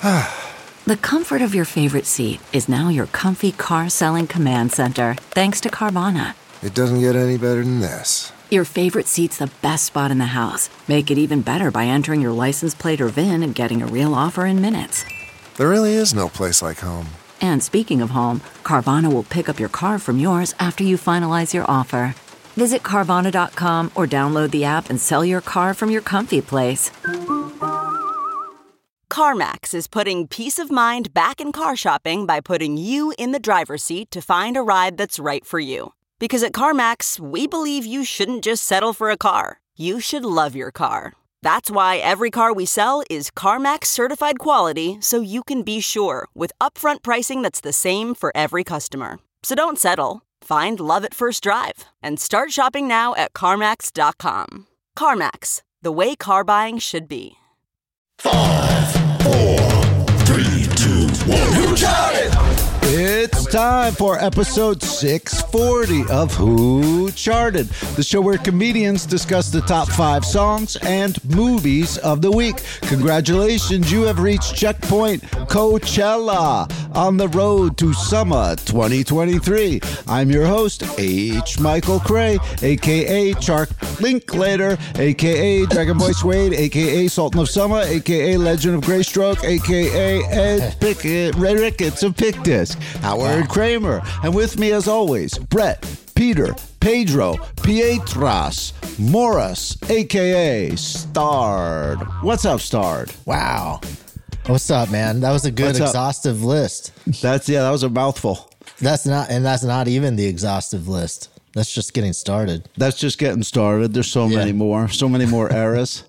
The comfort of your favorite seat is now your comfy car selling command center, thanks to Carvana. It doesn't get any better than this. Your favorite seat's the best spot in the house. Make it even better by entering your license plate or VIN and getting a real offer in minutes. There really is no place like home. And speaking of home, Carvana will pick up your car from yours after you finalize your offer. Visit Carvana.com or download the app and sell your car from your comfy place. CarMax is putting peace of mind back in car shopping by putting you in the driver's seat to find a ride that's right for you. Because at CarMax, we believe you shouldn't just settle for a car. You should love your car. That's why every car we sell is CarMax certified quality, so you can be sure with upfront pricing that's the same for every customer. So don't settle. Find love at first drive and start shopping now at CarMax.com. CarMax, the way car buying should be. 5, 4, 3, 2, 1. Who Charted? It's time for episode 640 of Who Charted, the show where comedians discuss the top 5 songs and movies of the week. Congratulations, you have reached checkpoint Coachella on the road to summer 2023. I'm your host, H. Michael Cray, a.k.a. Chark Linklater, a.k.a. Dragon Boy Suede, a.k.a. Sultan of Summer, a.k.a. Legend of Greystroke, a.k.a. Ed Pickett, Ray Ricketts of Pick Disc, Howard Kramer, and with me as always, Brett, Peter, Pedro, Pietras, Morris, a.k.a. Starred. What's up, Starred? Wow. What's up, man? That was a good exhaustive list. That was a mouthful. That's not even the exhaustive list. That's just getting started. That's just getting started. There's so many more eras.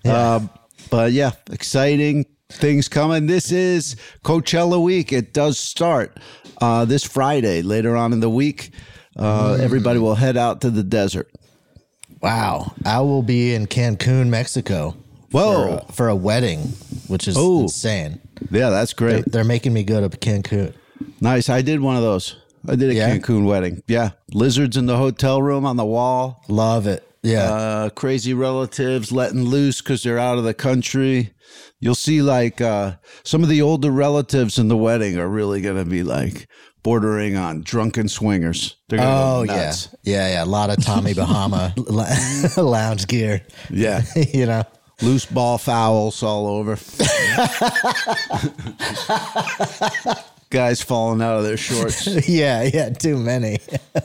But yeah, exciting things coming. This is Coachella week. It does start this Friday. Later on in the week, everybody will head out to the desert. Wow. I will be in Cancun, Mexico. Whoa. For a wedding, which is insane. Yeah, that's great. They're making me go to Cancun. Nice. I did one of those. I did a Cancun wedding. Yeah. Lizards in the hotel room on the wall. Love it. Yeah. Crazy relatives letting loose because they're out of the country. You'll see like some of the older relatives in the wedding are really going to be like bordering on drunken swingers. They're gonna go nuts. Yeah. A lot of Tommy Bahama lounge gear. Yeah. You know. Loose ball fouls all over. Guys falling out of their shorts. Yeah, too many.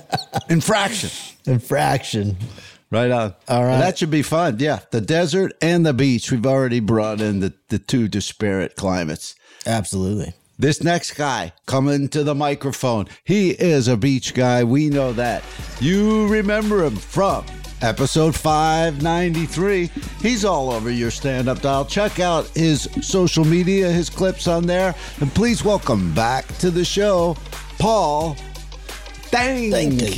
Infraction. Right on. All right. Well, that should be fun. Yeah. The desert and the beach. We've already brought in the two disparate climates. Absolutely. This next guy coming to the microphone, he is a beach guy. We know that. You remember him from episode 593. He's all over your stand-up dial. Check out his social media, his clips on there. And please welcome back to the show, Paul Danke.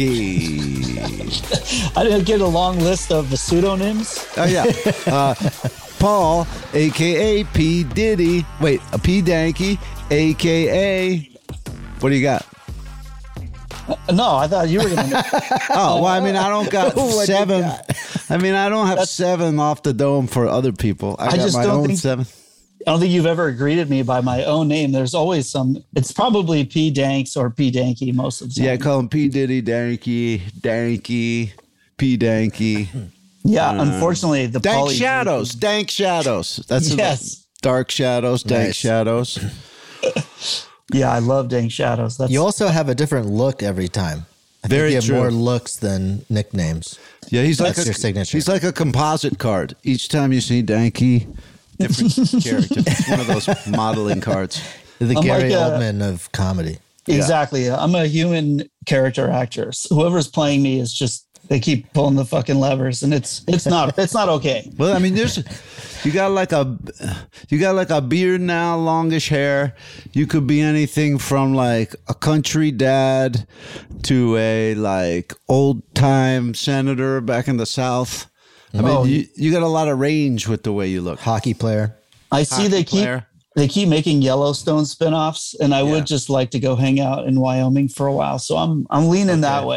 I didn't get a long list of the pseudonyms. Oh, yeah. Paul, a.k.a. P. Diddy. Wait, a P. Danke, a.k.a. What do you got? No, I thought you were going to. Oh, well, I mean, I don't got 7. I mean, I don't have 7 off the dome for other people. I got my own 7. I don't think you've ever greeted me by my own name. There's always it's probably P. Danks or P. Danke most of the time. Yeah, I call him P. Diddy, Danke, P. Danke. Yeah, unfortunately, the Dank Shadows. That's Dark Shadows, Dank Shadows. Yeah, I love Dank Shadows. You also have a different look every time. I think you have more looks than nicknames. Yeah, That's your signature. He's like a composite card. Each time you see Danke, different character. It's one of those modeling cards. The Gary Oldman of comedy. Exactly. Yeah. I'm a human character actor. So whoever's playing me is just, they keep pulling the fucking levers, and it's not okay. Well, I mean, you got like a beard now, longish hair. You could be anything from like a country dad to a like old time senator back in the South. I mean, you got a lot of range with the way you look. Hockey player. I see they keep making Yellowstone spinoffs, and I would just like to go hang out in Wyoming for a while. So I'm leaning that way.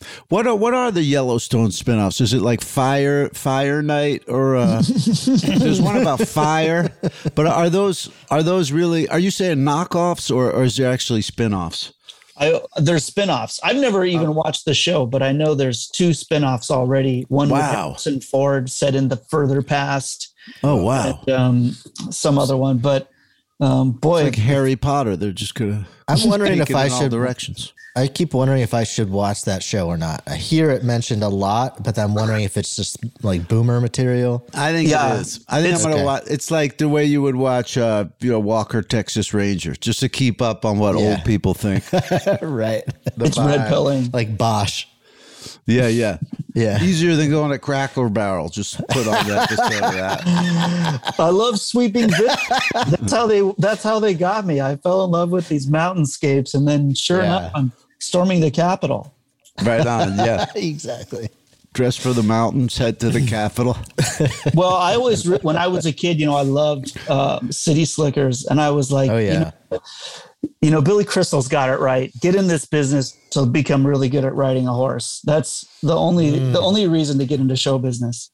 What are the Yellowstone spinoffs? Is it like Fire Night or there's one about fire? But are those really? Are you saying knockoffs or is there actually spinoffs? There's spinoffs. I've never even watched the show, but I know there's 2 spinoffs already. One with Harrison Ford set in the further past. Oh wow! And, some other one, but boy, it's like Harry Potter. They're just gonna. I'm wondering if I should directions. I keep wondering if I should watch that show or not. I hear it mentioned a lot, but I'm wondering if it's just like boomer material. I think it is. I think I'm going to watch. It's like the way you would watch, Walker, Texas Ranger, just to keep up on what old people think. Right. It's red pilling. Like Bosch. Yeah. Easier than going to Cracker Barrel. Just put on that. Just that. I love sweeping. That's how they got me. I fell in love with these mountainscapes, and then sure enough, I'm storming the Capitol. Right on. Yeah. Exactly. Dress for the mountains, head to the Capitol. Well, I always, when I was a kid, I loved City Slickers, and I was like, Billy Crystal's got it right. Get in this business to become really good at riding a horse. That's the only reason to get into show business.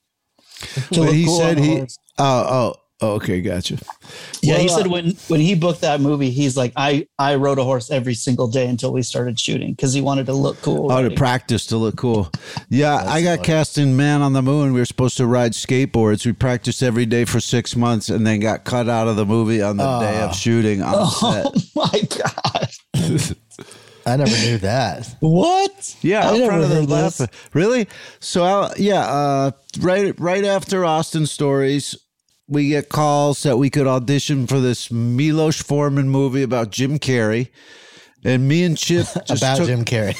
Okay, gotcha. Yeah, he said when he booked that movie, he's like, I rode a horse every single day until we started shooting because he wanted to look cool. To practice to look cool. Yeah, I got cast in Man on the Moon. We were supposed to ride skateboards. We practiced every day for 6 months and then got cut out of the movie on the day of shooting on set. Oh my God. I never knew that. What? Yeah, I in front of the this. Really? So, right after Austin Stories, we get calls that we could audition for this Milos Forman movie about Jim Carrey. And me and Chip just with Jim Carrey.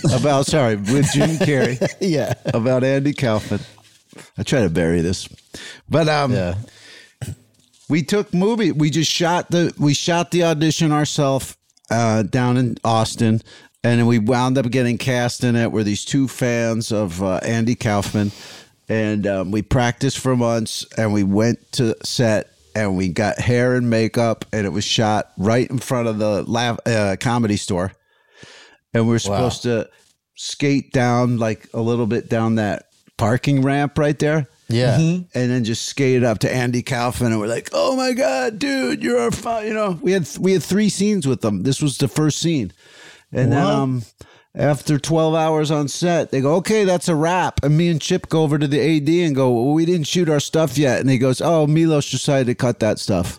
Yeah. About Andy Kaufman. I try to bury this. But we shot the audition ourselves down in Austin, and then we wound up getting cast in it. We're these 2 fans of Andy Kaufman. And we practiced for months, and we went to set, and we got hair and makeup, and it was shot right in front of the Comedy Store. And we were supposed to skate down like a little bit down that parking ramp right there. Yeah. Mm-hmm. And then just skate up to Andy Kaufman, and we're like, "Oh my God, dude, you're our fun." We had 3 scenes with them. This was the first scene. And then after 12 hours on set, they go, "Okay, that's a wrap." And me and Chip go over to the AD and go, "Well, we didn't shoot our stuff yet." And he goes, "Oh, Milos decided to cut that stuff."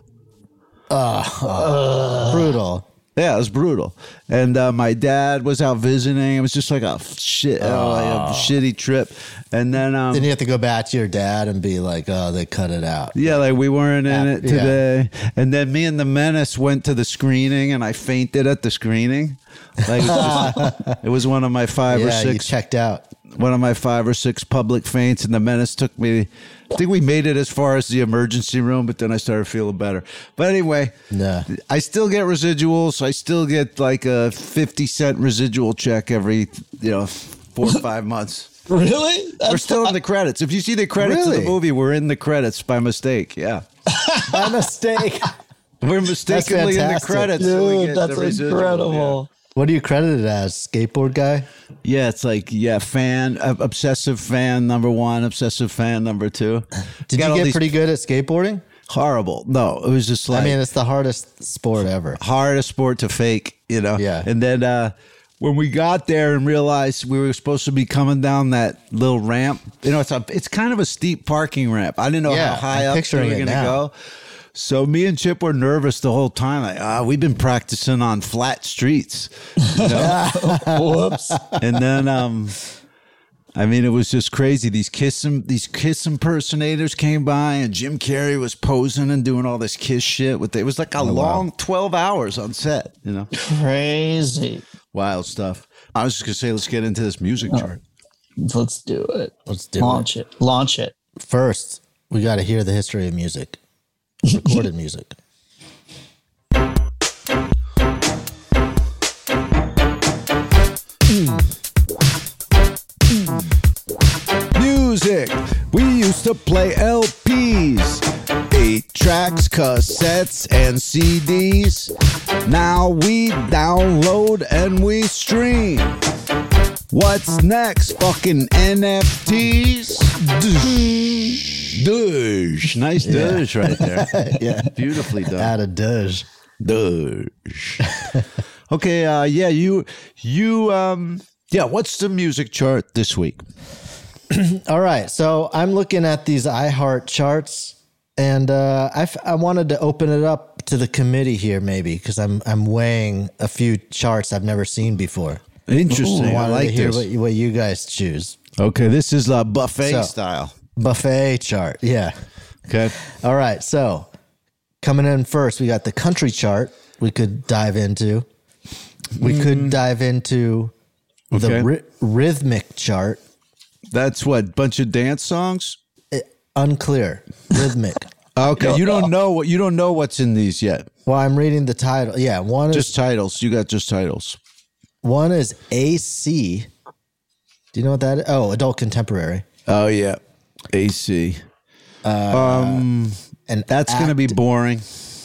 Brutal. Yeah, it was brutal. And my dad was out visiting. It was just like a shitty trip. And then you have to go back to your dad and be like, "Oh, they cut it out." Yeah, like we weren't in it today. Yeah. And then me and the Menace went to the screening, and I fainted at the screening. Like it was one of my 5 or 6. You checked out. One of my 5 or 6 public faints, and the Menace took me. I think we made it as far as the emergency room, but then I started feeling better. But anyway, I still get residuals. I still get like a 50-cent residual check every 4 or 5 months. Really? We're still in the credits. If you see the credits of the movie, we're in the credits by mistake. Yeah, by mistake. We're mistakenly in the credits. Dude, so we get that's the incredible. Yeah. What are you credited as? Skateboard guy? Yeah, it's like, fan, obsessive fan number 1, obsessive fan number 2. Did you get pretty good at skateboarding? Horrible. No, it was just like... it's the hardest sport ever. Hardest sport to fake, Yeah. And then when we got there and realized we were supposed to be coming down that little ramp, it's kind of a steep parking ramp. I didn't know how high up we were going to go. So me and Chip were nervous the whole time. Like, we've been practicing on flat streets. Whoops. And then, it was just crazy. These Kiss impersonators came by, and Jim Carrey was posing and doing all this Kiss shit. It was like a long 12 hours on set, Crazy. Wild stuff. I was just going to say, let's get into this music chart. Let's do it. Launch it. First, we got to hear the history of music. Recorded music. Music. We used to play LPs, 8 tracks, cassettes, and CDs. Now we download and we stream. What's next? Fucking NFTs. Douche. Nice douche right there. Yeah. Beautifully done. Add a douche. Douche. Okay, what's the music chart this week? All right, so I'm looking at these iHeart charts, and I wanted to open it up to the committee here, maybe, because I'm weighing a few charts I've never seen before. Interesting. I like to hear this. what you guys choose. Okay, this is buffet style. Buffet chart, yeah. Okay. All right, so coming in first, we got the country chart we could dive into. We could dive into the rhythmic chart. That's what, bunch of dance songs? Unclear. Rhythmic. Okay, you don't know what's in these yet. Well, I'm reading the title. Yeah, one is just titles. You got just titles. One is AC. Do you know what that is? Oh, adult contemporary. Oh yeah, AC. And that's going to be boring.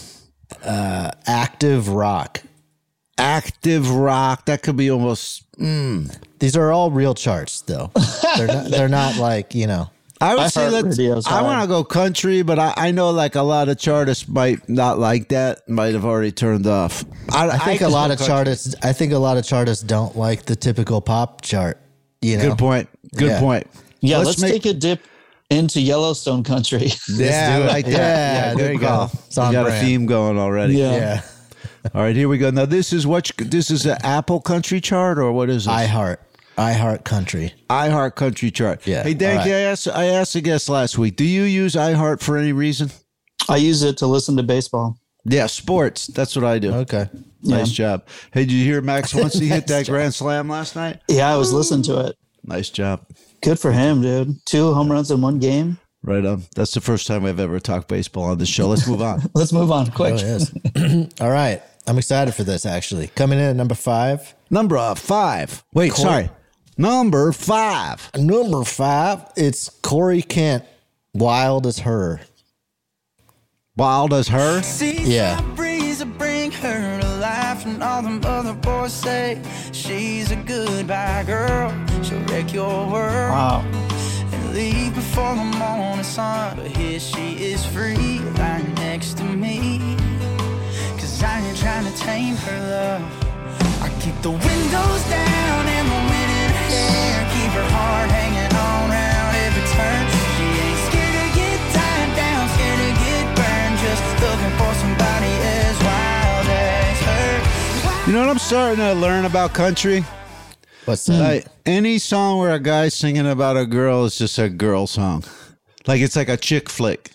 Active rock. Active rock. That could be almost. These are all real charts, though. They're not like, you know. I would say I want to go country, but I know like a lot of chartists might not like that. Might have already turned off. I think a lot of chartists don't like the typical pop chart. You know. Good point. Good point. Yeah, let's take a dip into Yellowstone country. Yeah, I like that. Yeah, there you go. You got a theme going already. Yeah. All right, here we go. Now this is an Apple Country chart, or what is this? iHeart Country. iHeart Country chart. Yeah. Hey, Dan, I asked a guest last week. Do you use iHeart for any reason? I use it to listen to baseball. Yeah, sports. That's what I do. Okay. Nice job. Hey, did you hear Max once he hit that grand slam last night? Yeah, I was listening to it. Nice job. Good for him, dude. 2 home runs in one game. Right on. That's the first time I've ever talked baseball on this show. Let's move on. Let's move on quick. Oh, yes. All right. I'm excited for this, actually. Coming in at number 5. Number 5. Wait, sorry. Number 5. Number 5. It's Corey Kent. Wild as Her. Wild as Her? Yeah. Bring her to life, and all them other boys say she's a goodbye girl. She'll wreck your world. Wow. And leave before the morning sun. But here she is free, lying next to me. 'Cause I ain't trying to tame her love. I keep the windows down and the wind in her hair. Keep her heart hanging on round every turn. She ain't scared to get tied down, scared to get burned. Just looking for somebody as wild as her. You know what I'm starting to learn about country? What's that? Like, any song where a guy's singing about a girl is just a girl song. Like it's like a chick flick.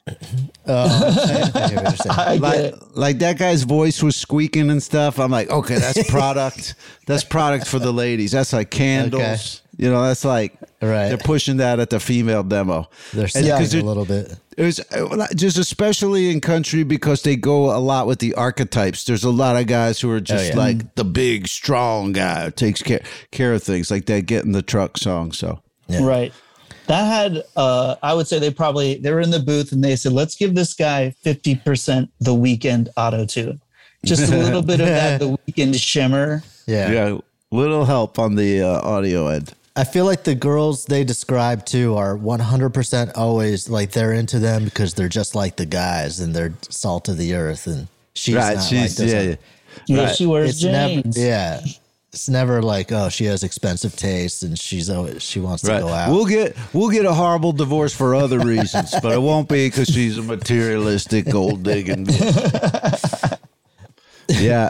Like that guy's voice was squeaking and stuff. I'm like, okay, that's product. That's product for the ladies. That's like Candles. Okay. You know, that's like they're pushing that at the female demo. They're singing a little bit. It was just especially in country because they go a lot with the archetypes. There's a lot of guys who are just like the big, strong guy who takes care of things, like that Get in the Truck song. So Right. That had, I would say they were in the booth and they said, let's give this guy 50% The Weeknd auto-tune. Just a little bit of that The Weeknd shimmer. Yeah. Little help on the audio end. I feel like the girls they describe too are 100% always like they're into them because they're just like the guys and they're salt of the earth, and she's not like this. Yeah, she wears jeans. It's never like, oh, she has expensive taste and she wants to go out. We'll get a horrible divorce for other reasons, but it won't be because she's a materialistic, gold digging. Yeah.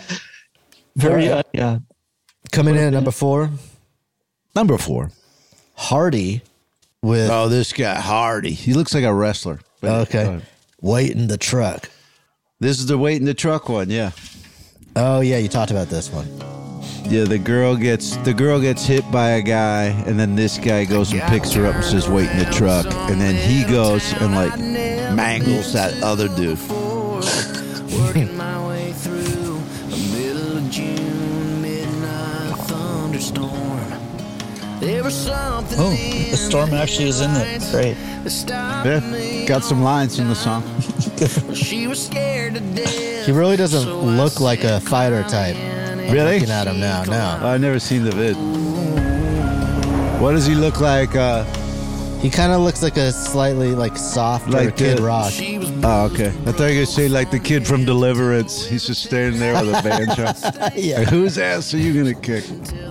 Coming in at number 4. Number 4. Hardy with... Oh, this guy, Hardy. He looks like a wrestler. Okay. Wait in the Truck. This is the Wait in the Truck one, yeah. Oh, yeah, you talked about this one. Yeah, the girl gets hit by a guy, and then this guy goes and picks her up and says, wait in the truck. And then he goes and, like, mangles that other dude. Working my way through a middle of June midnight thunderstorm. There was something the storm actually is in it. Great. Yeah, got some lines in the song. She was scared to death. He really doesn't look like a fighter type. Really? Looking at him now, no. I've never seen the vid. What does he look like? He kind of looks like a slightly like softer Like Kid the- Rock. Oh, okay. I thought you were going to say like the kid from Deliverance. He's just standing there with a banjo. Yeah. Like, whose ass are you going to kick?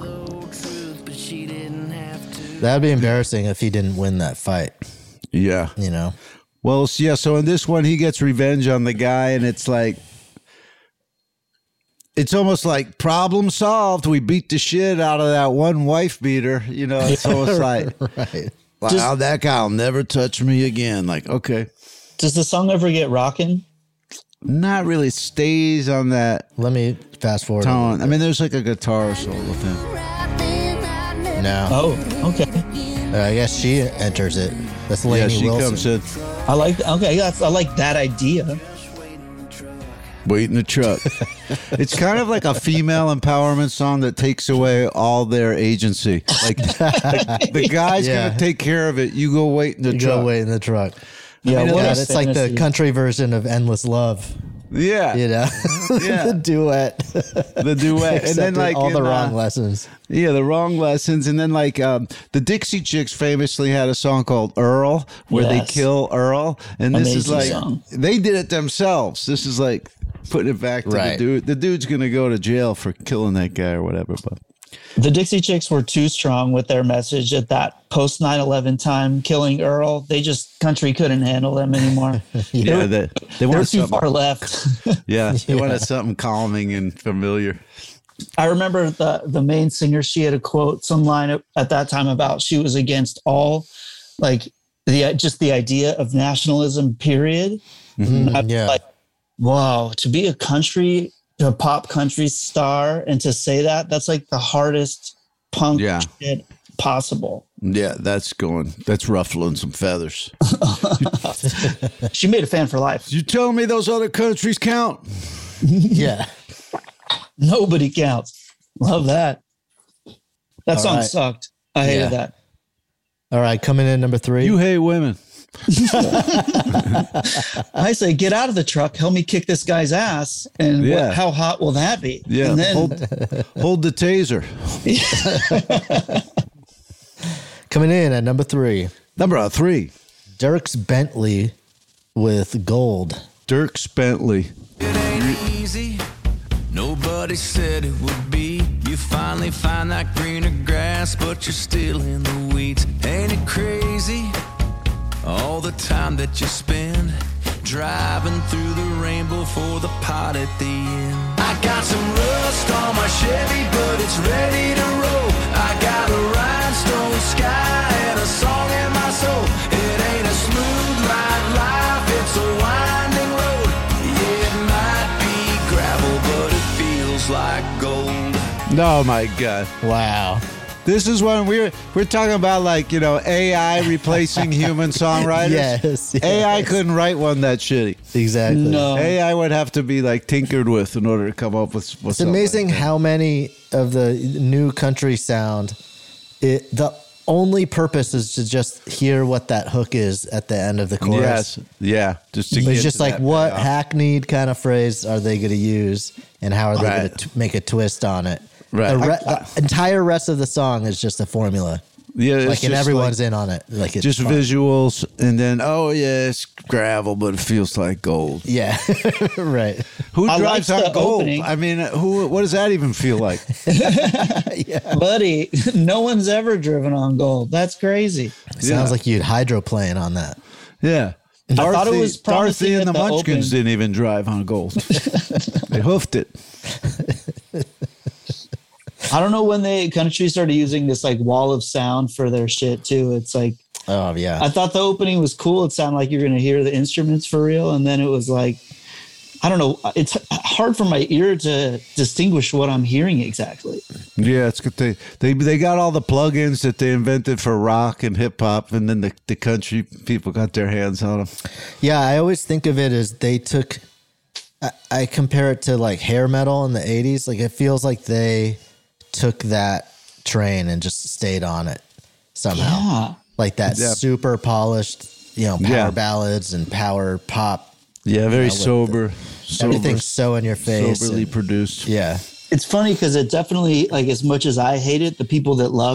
That'd be embarrassing if he didn't win that fight. Yeah. You know. Well, yeah, so in this one, he gets revenge on the guy, and it's like, it's almost like problem solved. We beat the shit out of that one wife beater. You know, it's almost like, Right. wow, that guy will never touch me again. Like, okay. Does the song ever get rocking? Not really stays on that Let me fast forward. tone. I mean, there's like a guitar solo thing. No. Oh, okay. I guess she enters it. That's Yeah, Lainey she Wilson. comes in, I like. Okay, yeah, I like that idea. wait in the truck. It's kind of like a female empowerment song that takes away all their agency. Like the guy's Yeah. going to take care of it. You go wait in the You truck. go wait in the truck. Yeah, Yeah, what a it's like the fantasy. country version of Endless Love. Yeah. You know, Yeah. the duet. The duet. And then Except like all the in, wrong lessons. Yeah, the wrong lessons. And then like the Dixie Chicks famously had a song called Earl where they Yes. kill Earl. And this is Amazing like, song. they did it themselves. This is like putting it back to the Right. dude. The dude's going to go to jail for killing that guy or whatever. But The Dixie Chicks were too strong with their message at that post 9/11 time, killing Earl. They just country couldn't handle them anymore. yeah, they They're wanted too something. far left. Yeah, they wanted something calming and familiar. I remember the main singer. She had a quote, some line at that time about she was against all, like the idea of nationalism. Period. And I was yeah. like, wow, to be a pop country star and to say that's like the hardest punk Yeah. shit possible. Yeah, that's ruffling some feathers. She made a fan for life. You telling me those other countries count? Yeah. Nobody counts. Love that. That All song right. sucked. I hated Yeah. that. All right, coming in number 3. You hate women. I say, get out of the truck. Help me kick this guy's ass. And Yeah. how hot will that be? Yeah, And then hold the taser. Coming in at number 3, Number 3, Dierks Bentley with Gold. Dierks Bentley. It ain't easy. Nobody said it would be. You finally find that greener grass, but you're still in the weeds. Ain't it crazy? All the time that you spend driving through the rainbow for the pot at the end. I got some rust on my Chevy, but it's ready to roll. I got a rhinestone sky and a song in my soul. It ain't a smooth ride life, it's a winding road. Yeah, it might be gravel, but it feels like gold. Oh my God. Wow. This is when we're talking about like, you know, AI replacing human songwriters. Yes, yes. AI couldn't write one that shitty. Exactly. no. AI would have to be like tinkered with in order to come up with It's amazing how many of the new country sound, the only purpose is to just hear what that hook is at the end of the chorus. Yes. Yeah. Just to It's get just to like that what payoff. hackneyed kind of phrase are they going to use and how are they Right. going to make a twist on it? Right. The entire rest of the song is just a formula. Yeah, it's Like, and just everyone's like, in on it. Like, it's just fun. visuals, and then it's gravel, but it feels like gold. Yeah. Right. Who I drives liked on the gold? opening. I mean, who? What does that even feel like? Buddy, no one's ever driven on gold. That's crazy. Sounds like you'd hydroplane on that. Yeah. I thought it was promising Dorothy and at the the Munchkins open. didn't even drive on gold. They hoofed it. I don't know when country started using this like wall of sound for their shit too. It's like, Oh, yeah. I thought the opening was cool. It sounded like you're going to hear the instruments for real. And then it was like, I don't know. It's hard for my ear to distinguish what I'm hearing exactly. Yeah, it's good. They got all the plugins that they invented for rock and hip hop, and then the country people got their hands on them. Yeah, I always think of it as they took. I compare it to like hair metal in the 80s. Like it feels like they took that train and just stayed on it somehow. Yeah. Like that Yeah. super polished, power Yeah. ballads and power pop. Yeah, very with sober. Everything's so in your face. soberly and- produced. Yeah. It's funny because it definitely, like, as much as I hate it, the people that love it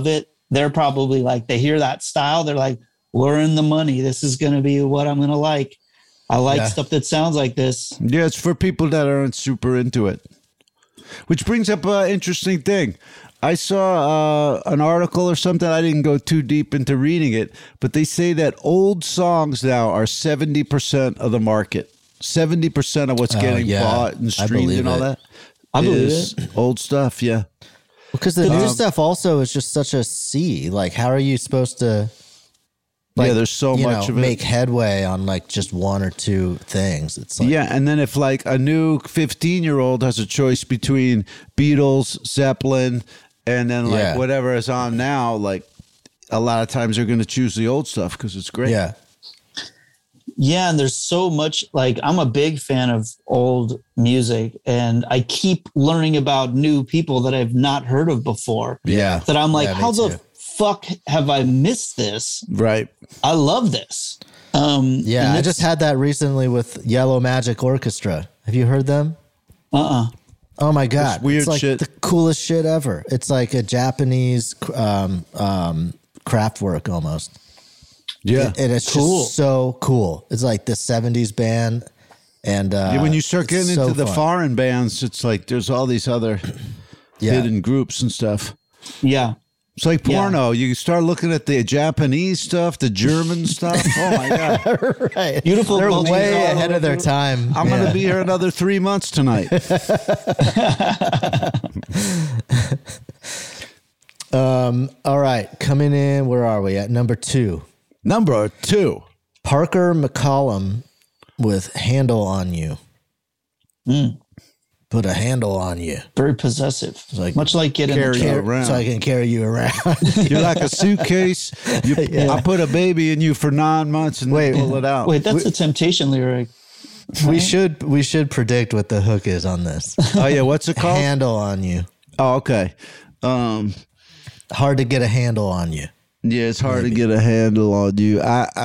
they're probably like, they hear that style. They're like, we're in the money. This is going to be what I'm going to like. I like stuff that sounds like this. Yeah, it's for people that aren't super into it. Which brings up an interesting thing. I saw an article or something. I didn't go too deep into reading it, but they say that old songs now are 70% of the market. 70% of what's getting bought and streamed and all that. I believe it. Old stuff, yeah. Because the new stuff also is just such a sea. Like, how are you supposed to... Like, there's so much of it. Make headway on like just one or two things. It's like, and then if like a new 15-year-old has a choice between Beatles, Zeppelin, and then like whatever is on now, like a lot of times they're going to choose the old stuff because it's great. Yeah. Yeah, and there's so much, like, I'm a big fan of old music, and I keep learning about new people that I've not heard of before. Yeah. That I'm like, how the fuck have I missed this? Right. I love this. I just had that recently with Yellow Magic Orchestra. Have you heard them? Oh my God. It's weird it's like shit. The coolest shit ever. It's like a Japanese Kraftwerk almost. Yeah. And it's cool. Just so cool. It's like the 70s band. And when you start getting into the fun. foreign bands, it's like there's all these other hidden groups and stuff. Yeah. It's like porno. You start looking at the Japanese stuff, the German stuff. Oh my God. Right. Beautiful. They're way ahead of their time. I'm going to be here another 3 months tonight. All right. Coming in, where are we at? Number 2. Number 2. Parker McCollum with Handle on You. Put a handle on you. Very possessive. Like, much like getting carry you around. So I can carry you around. You're like a suitcase. I put a baby in you for 9 months and then pull it out. Wait, that's a Temptation lyric. We should predict what the hook is on this. Oh yeah, what's it called? Handle on you. Oh, okay. Hard to get a handle on you. Yeah, it's hard to get a handle on you.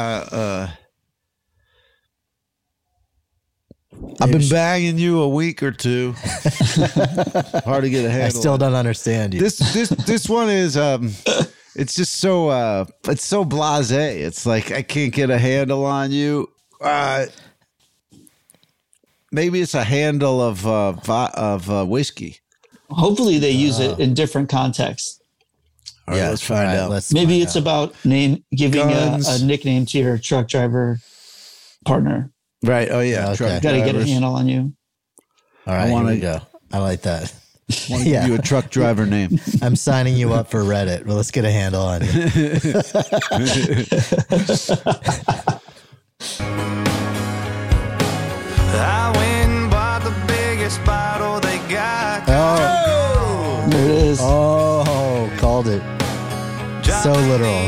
I've been banging you a week or two. Hard to get a handle. I still don't understand you. This one is it's just so it's so blasé. It's like I can't get a handle on you. Maybe it's a handle of whiskey. Hopefully they use it in different contexts. All right, let's find out. Maybe it's about giving a nickname to your truck driver partner. Right. Oh yeah. Okay. Got to get a handle on you. All right. Here we go. I like that. I want to give you a truck driver name. I'm signing you up for Reddit. Well, let's get a handle on you. I went and bought the biggest bottle they got. Oh, there it is. Oh, called it. So literal.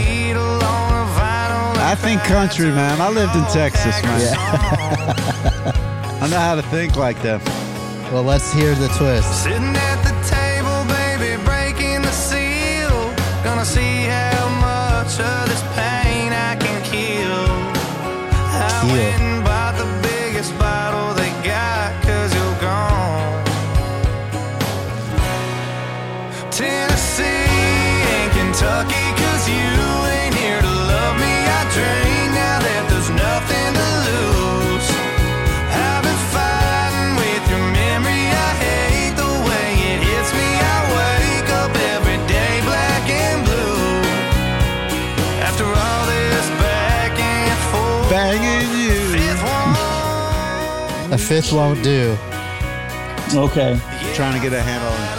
I think country, man. I lived in Texas, man. Yeah. I know how to think like that. Well, let's hear the twist. Sitting at the table, baby, breaking the seal. Gonna see how much of this pain I can kill. I went and bought the biggest bottle they got, 'cause you're gone. Tennessee and Kentucky, 'cause you ain't here to love me. I drink now that there's nothing to lose. I've been fighting with your memory. I hate the way it hits me. I wake up every day black and blue. After all this back and forth, Banging you. A fifth won't do. Okay. Trying to get a handle on it.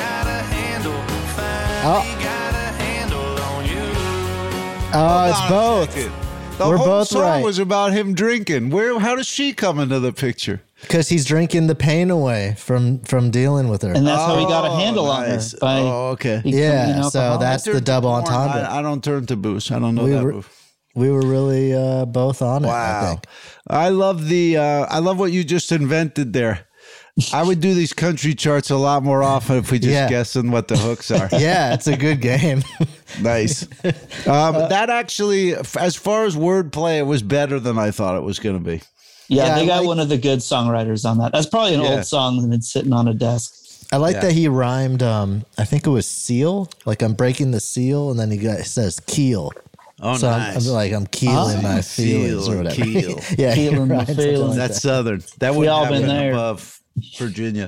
Oh, it's both. The We're whole both song right. was about him drinking. How does she come into the picture? Because he's drinking the pain away from dealing with her. And that's how he got a handle nice. on her. By okay. Yeah, so that's the double entendre. I don't turn to booze. I don't know that move. We were really both on it, I Wow. think. I love what you just invented there. I would do these country charts a lot more often if we just guessing what the hooks are. Yeah, it's a good game. Nice. That actually, as far as wordplay, it was better than I thought it was going to be. Yeah, they got one of the good songwriters on that. That's probably an old song that's been sitting on a desk. I like that he rhymed. I think it was seal. Like I'm breaking the seal, and then he says keel. Oh, so nice. I'm keeling my feelings or whatever. Keel. Yeah, keeling my feelings. That's Southern. That would happen above Virginia.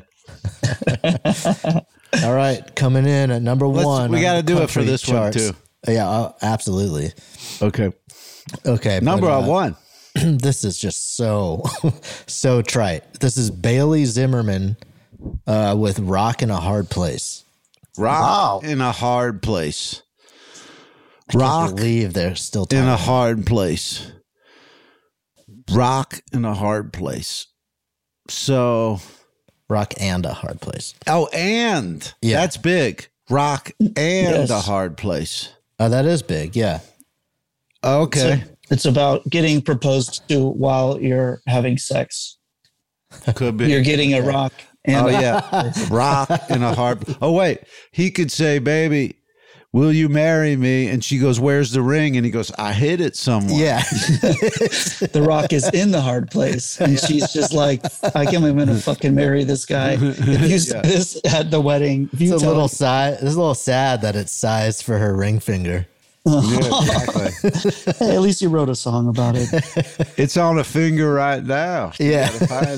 All right, coming in at number one. We got to do it for this charts. one too. Yeah, absolutely. Okay. Number one. This is just so trite. This is Bailey Zimmerman with "Rock in a Hard Place." Rock in a hard place. I can't believe they're still talking in a hard place. Rock in a hard place. So, rock and a hard place. Oh, and that's big. Rock and a hard place. Oh, that is big. Yeah. Okay. So it's about getting proposed to while you're having sex. Could be. You're getting a rock. And rock in a hard. Oh, wait. He could say, baby, will you marry me? And she goes, where's the ring? And he goes, I hid it somewhere. Yeah. The rock is in the hard place. And she's just like, I can't believe I'm going to fucking marry this guy. If you say this at the wedding. It's a little sad that it's sized for her ring finger. Yeah, exactly. Hey, at least you wrote a song about it. It's on a finger right now. Yeah.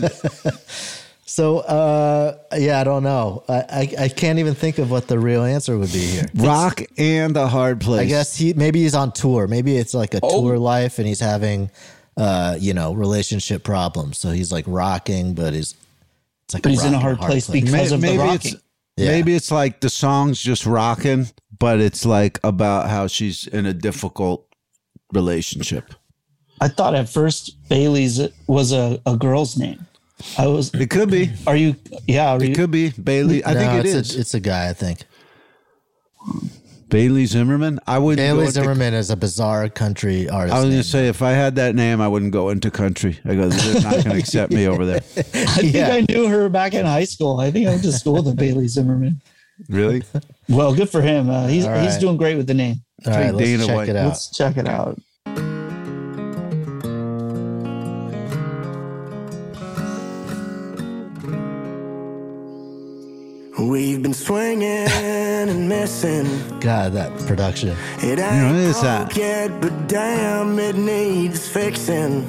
So, I don't know. I can't even think of what the real answer would be here. Rock and a hard place. I guess maybe he's on tour. Maybe it's like a tour life and he's having, relationship problems. So he's like rocking, but he's in a hard place because of the rocking. Maybe it's like the song's just rocking, but it's like about how she's in a difficult relationship. I thought at first Bailey's was a girl's name. It could be. Are you? Yeah. It could be Bailey. I think it is. It's a guy. I think. Bailey Zimmerman. Bailey Zimmerman is a bizarre country artist. I was going to say, if I had that name, I wouldn't go into country. I go, they're not going to accept me over there. I think I knew her back in high school. I think I went to school with Bailey Zimmerman. Really? Well, good for him. He's doing great with the name. All right, let's check it out. Let's check it out. We've been swinging and missing. God, that production. It ain't broke yet, but damn, it needs fixing.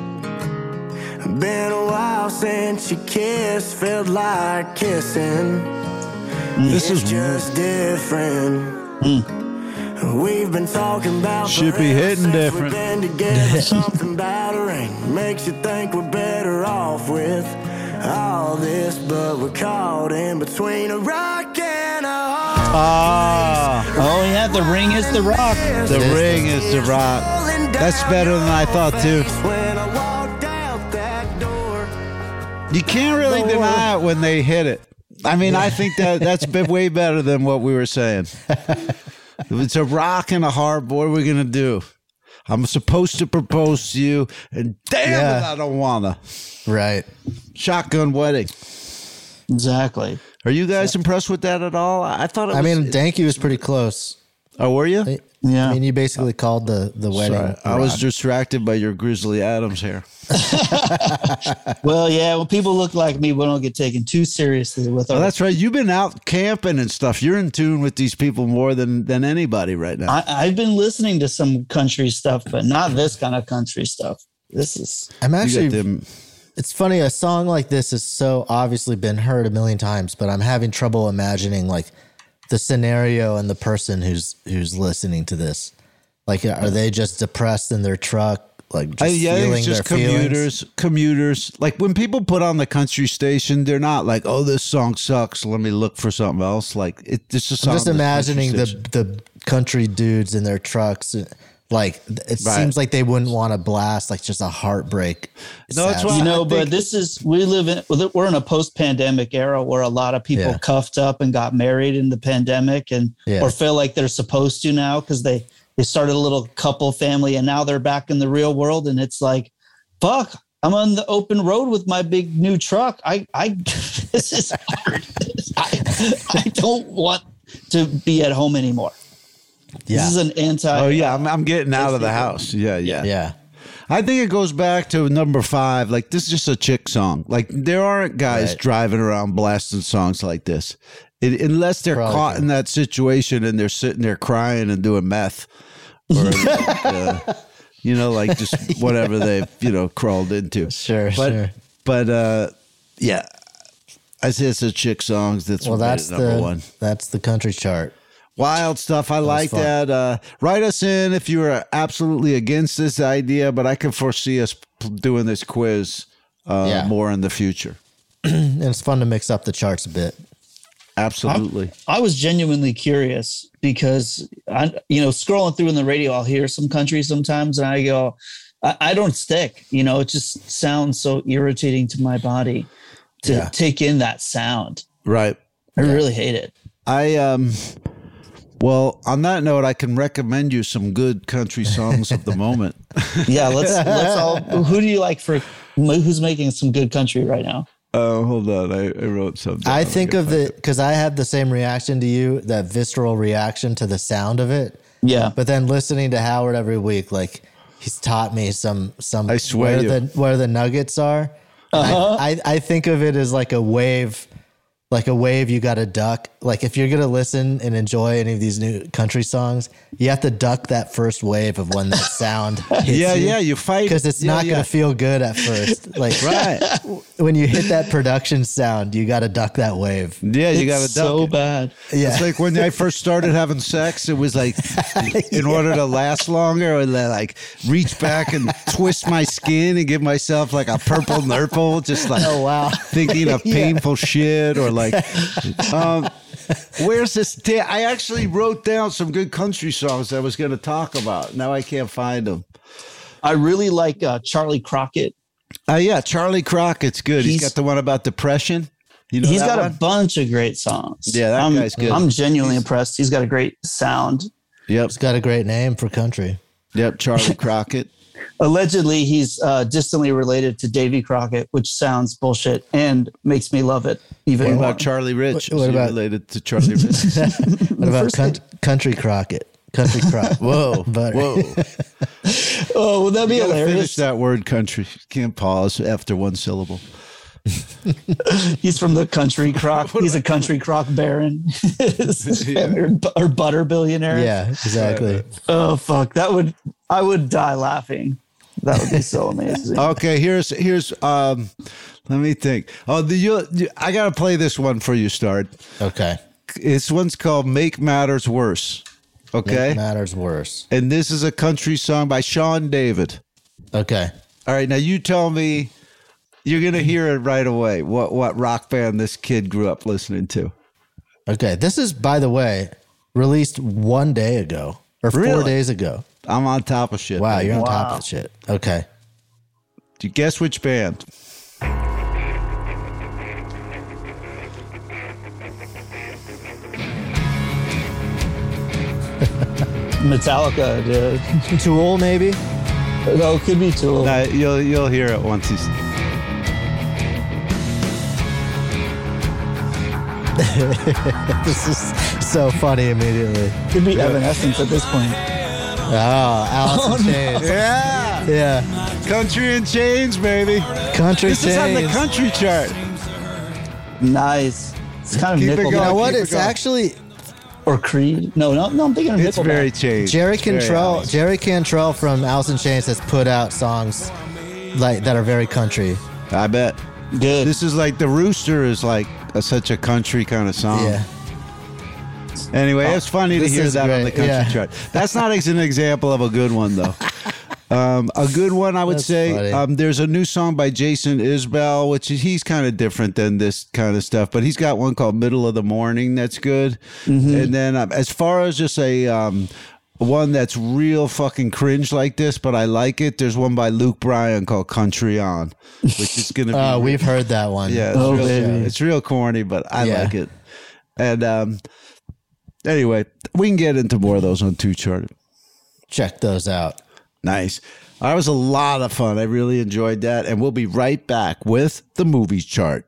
Been a while since you kissed, felt like kissing. This it's is just different. We've been talking about should be hitting different. We've been together, something battering makes you think we're better off with all this, but we're caught in between a rock and a hard place. Oh yeah, the ring is the rock. The ring is the rock. That's better than I thought too. You can't really deny it when they hit it. I mean, I think that's way better than what we were saying. If it's a rock and a hard, what are we gonna do? I'm supposed to propose to you, and damn it, I don't wanna. Right. Shotgun wedding. Exactly. Are you guys impressed with that at all? I thought it was. I mean, Danky was pretty close. Oh, were you? Yeah. I mean, you basically called the wedding. Sorry, I was distracted by your Grizzly Adams hair. Well, yeah, when people look like me, we don't get taken too seriously with our... that's right. You've been out camping and stuff. You're in tune with these people more than anybody right now. I've been listening to some country stuff, but not this kind of country stuff. This is... I'm actually... It's funny, a song like this has so obviously been heard a million times, but I'm having trouble imagining like the scenario and the person who's listening to this. Like, are they just depressed in their truck? Like, just feeling it's just their commuters. Like when people put on the country station, they're not like, "Oh, this song sucks. Let me look for something else." Like it's just a song. I'm just imagining the country dudes in their trucks. Like it seems like they wouldn't want to blast like just a heartbreak. No, that's why but we're in a post-pandemic era where a lot of people cuffed up and got married in the pandemic or feel like they're supposed to now because they started a little couple family and now they're back in the real world and it's like, fuck, I'm on the open road with my big new truck. This is hard. I don't want to be at home anymore. Yeah. This is an anti. Oh yeah, I'm getting out of the house. Yeah. I think it goes back to number 5. Like, this is just a chick song. Like, there aren't guys driving around blasting songs like this. Unless they're caught in that situation and they're sitting there crying and doing meth. Or, like just whatever they've, crawled into. Sure. But yeah, I say it's a chick songs. That's number 1. That's the country chart. Wild stuff. I like that. Write us in if you are absolutely against this idea, but I can foresee us doing this quiz more in the future. And it's fun to mix up the charts a bit. Absolutely. I was genuinely curious because scrolling through in the radio, I'll hear some country sometimes and I go, I don't stick, it just sounds so irritating to my body to take in that sound. Right. I really hate it. Well, on that note, I can recommend you some good country songs of the moment. Yeah, let's all. Who do you like who's making some good country right now? Hold on, I wrote something. I think of it because I had the same reaction to you, that visceral reaction to the sound of it. Yeah, but then listening to Howard every week, like he's taught me some. I swear where the nuggets are. I think of it as like a wave. Like a wave you got to duck. Like if you're going to listen and enjoy any of these new country songs, you have to duck that first wave of when that sound hits you fight. Because it's not going to feel good at first. Like when you hit that production sound, you got to duck that wave. Yeah, you got to duck so bad. Yeah. It's like when I first started having sex, it was like in order to last longer, I would like reach back and twist my skin and give myself like a purple nurple, just like thinking of painful shit or like where's this? I actually wrote down some good country songs I was going to talk about. Now I can't find them. I really like Charlie Crockett. Yeah, Charlie Crockett's good. He's got the one about depression. He's got a bunch of great songs. Yeah, that guy's good. I'm genuinely impressed. He's got a great sound. Yep. He's got a great name for country. Yep, Charlie Crockett. Allegedly, he's distantly related to Davy Crockett, which sounds bullshit and makes me love it even more. What about Charlie Rich? What about related to Charlie Rich? What about Country Crockett? Country Crock. Whoa. Oh, would that be hilarious? Finish that word country. Can't pause after one syllable. He's from the country crock. He's a country crock baron or butter billionaire. Yeah, exactly. Oh, fuck. I would die laughing. That would be so amazing. Okay, here's let me think. I got to play this one for you, Start. Okay. This one's called Make Matters Worse. Okay? Make Matters Worse. And this is a country song by Sean David. Okay. All right, now you tell me, you're going to hear it right away, what rock band this kid grew up listening to. Okay, this is, by the way, released 1 day ago or 4 days ago. I'm on top of shit. Wow, you're on top of shit. Okay. Do you guess which band? Metallica, dude. Tool, maybe? No, it could be Tool. No, you'll hear it once he's... This is so funny immediately. Could be Evanescence at this point. Oh, Alice in Chains. Yeah. Yeah. Country in Chains, baby. Country This Chains. is on the country chart. Nice. It's kind of Keep it Nickelback. going. You know what? Keep it It's going. actually... Or Creed. No, I'm thinking of It's Nickelback. very changed. Jerry It's very Cantrell. Alice. Jerry Cantrell from Alice in Chains has put out songs like that are very country. I bet. Good. This is like The Rooster is like such a country kind of song. Yeah. Anyway, it's funny to this hear is that on the great. country Yeah. chart. That's not an example of a good one, though. A good one, I would That's say, funny. there's a new song by Jason Isbell, which he's kind of different than this kind of stuff, but he's got one called Middle of the Morning that's good. Mm-hmm. And then as far as just a one that's real fucking cringe like this, but I like it, there's one by Luke Bryan called Country On, which is going to be... Oh, we've heard that one. Yeah, it's real corny, but I like it. And anyway, we can get into more of those on Two Charted. Check those out. Nice. That was a lot of fun. I really enjoyed that. And we'll be right back with the movies chart.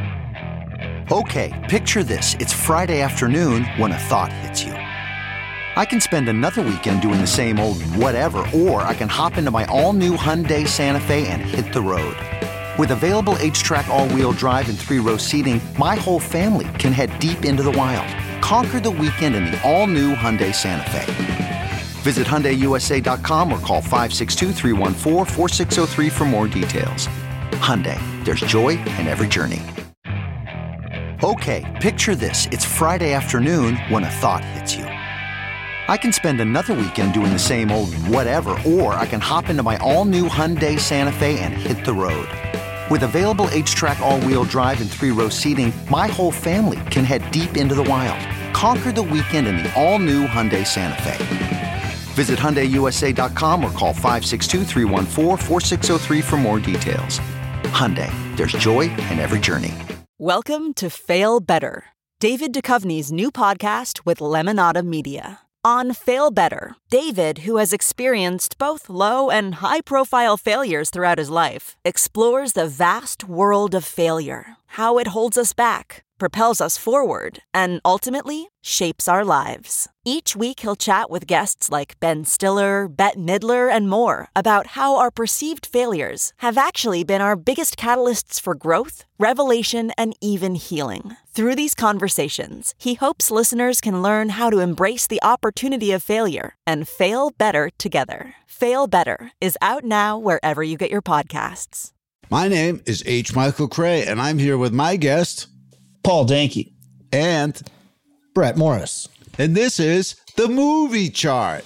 Okay, picture this. It's Friday afternoon when a thought hits you. I can spend another weekend doing the same old whatever, or I can hop into my all-new Hyundai Santa Fe and hit the road. With available H-Track all-wheel drive and 3-row seating, my whole family can head deep into the wild. Conquer the weekend in the all-new Hyundai Santa Fe. Visit HyundaiUSA.com or call 562-314-4603 for more details. Hyundai, there's joy in every journey. Okay, picture this. It's Friday afternoon when a thought hits you. I can spend another weekend doing the same old whatever, or I can hop into my all-new Hyundai Santa Fe and hit the road. With available H-Track all-wheel drive and 3-row seating, my whole family can head deep into the wild. Conquer the weekend in the all-new Hyundai Santa Fe. Visit HyundaiUSA.com or call 562-314-4603 for more details. Hyundai, there's joy in every journey. Welcome to Fail Better, David Duchovny's new podcast with Lemonada Media. On Fail Better, David, who has experienced both low and high-profile failures throughout his life, explores the vast world of failure, how it holds us back, propels us forward, and ultimately shapes our lives. Each week he'll chat with guests like Ben Stiller, Bette Midler, and more about how our perceived failures have actually been our biggest catalysts for growth, revelation, and even healing. Through these conversations, he hopes listeners can learn how to embrace the opportunity of failure and fail better together. Fail Better is out now wherever you get your podcasts. My name is H. Michael Cray, and I'm here with my guest, Paul Danke, and Brett Morris. And this is the movie chart.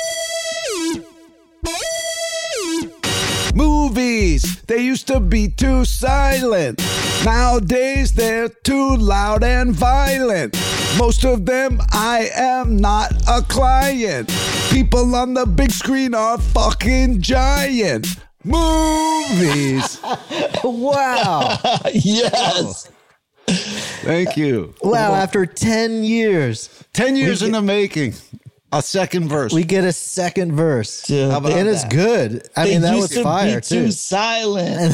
Movies, they used to be too silent. Nowadays, they're too loud and violent. Most of them, I am not a client. People on the big screen are fucking giant. Movies. Wow. Yes. Thank you. Wow, after 10 years. 10 years in the making. A second verse. We get a second verse. Dude, and it's good. I mean, that was fire, too silent.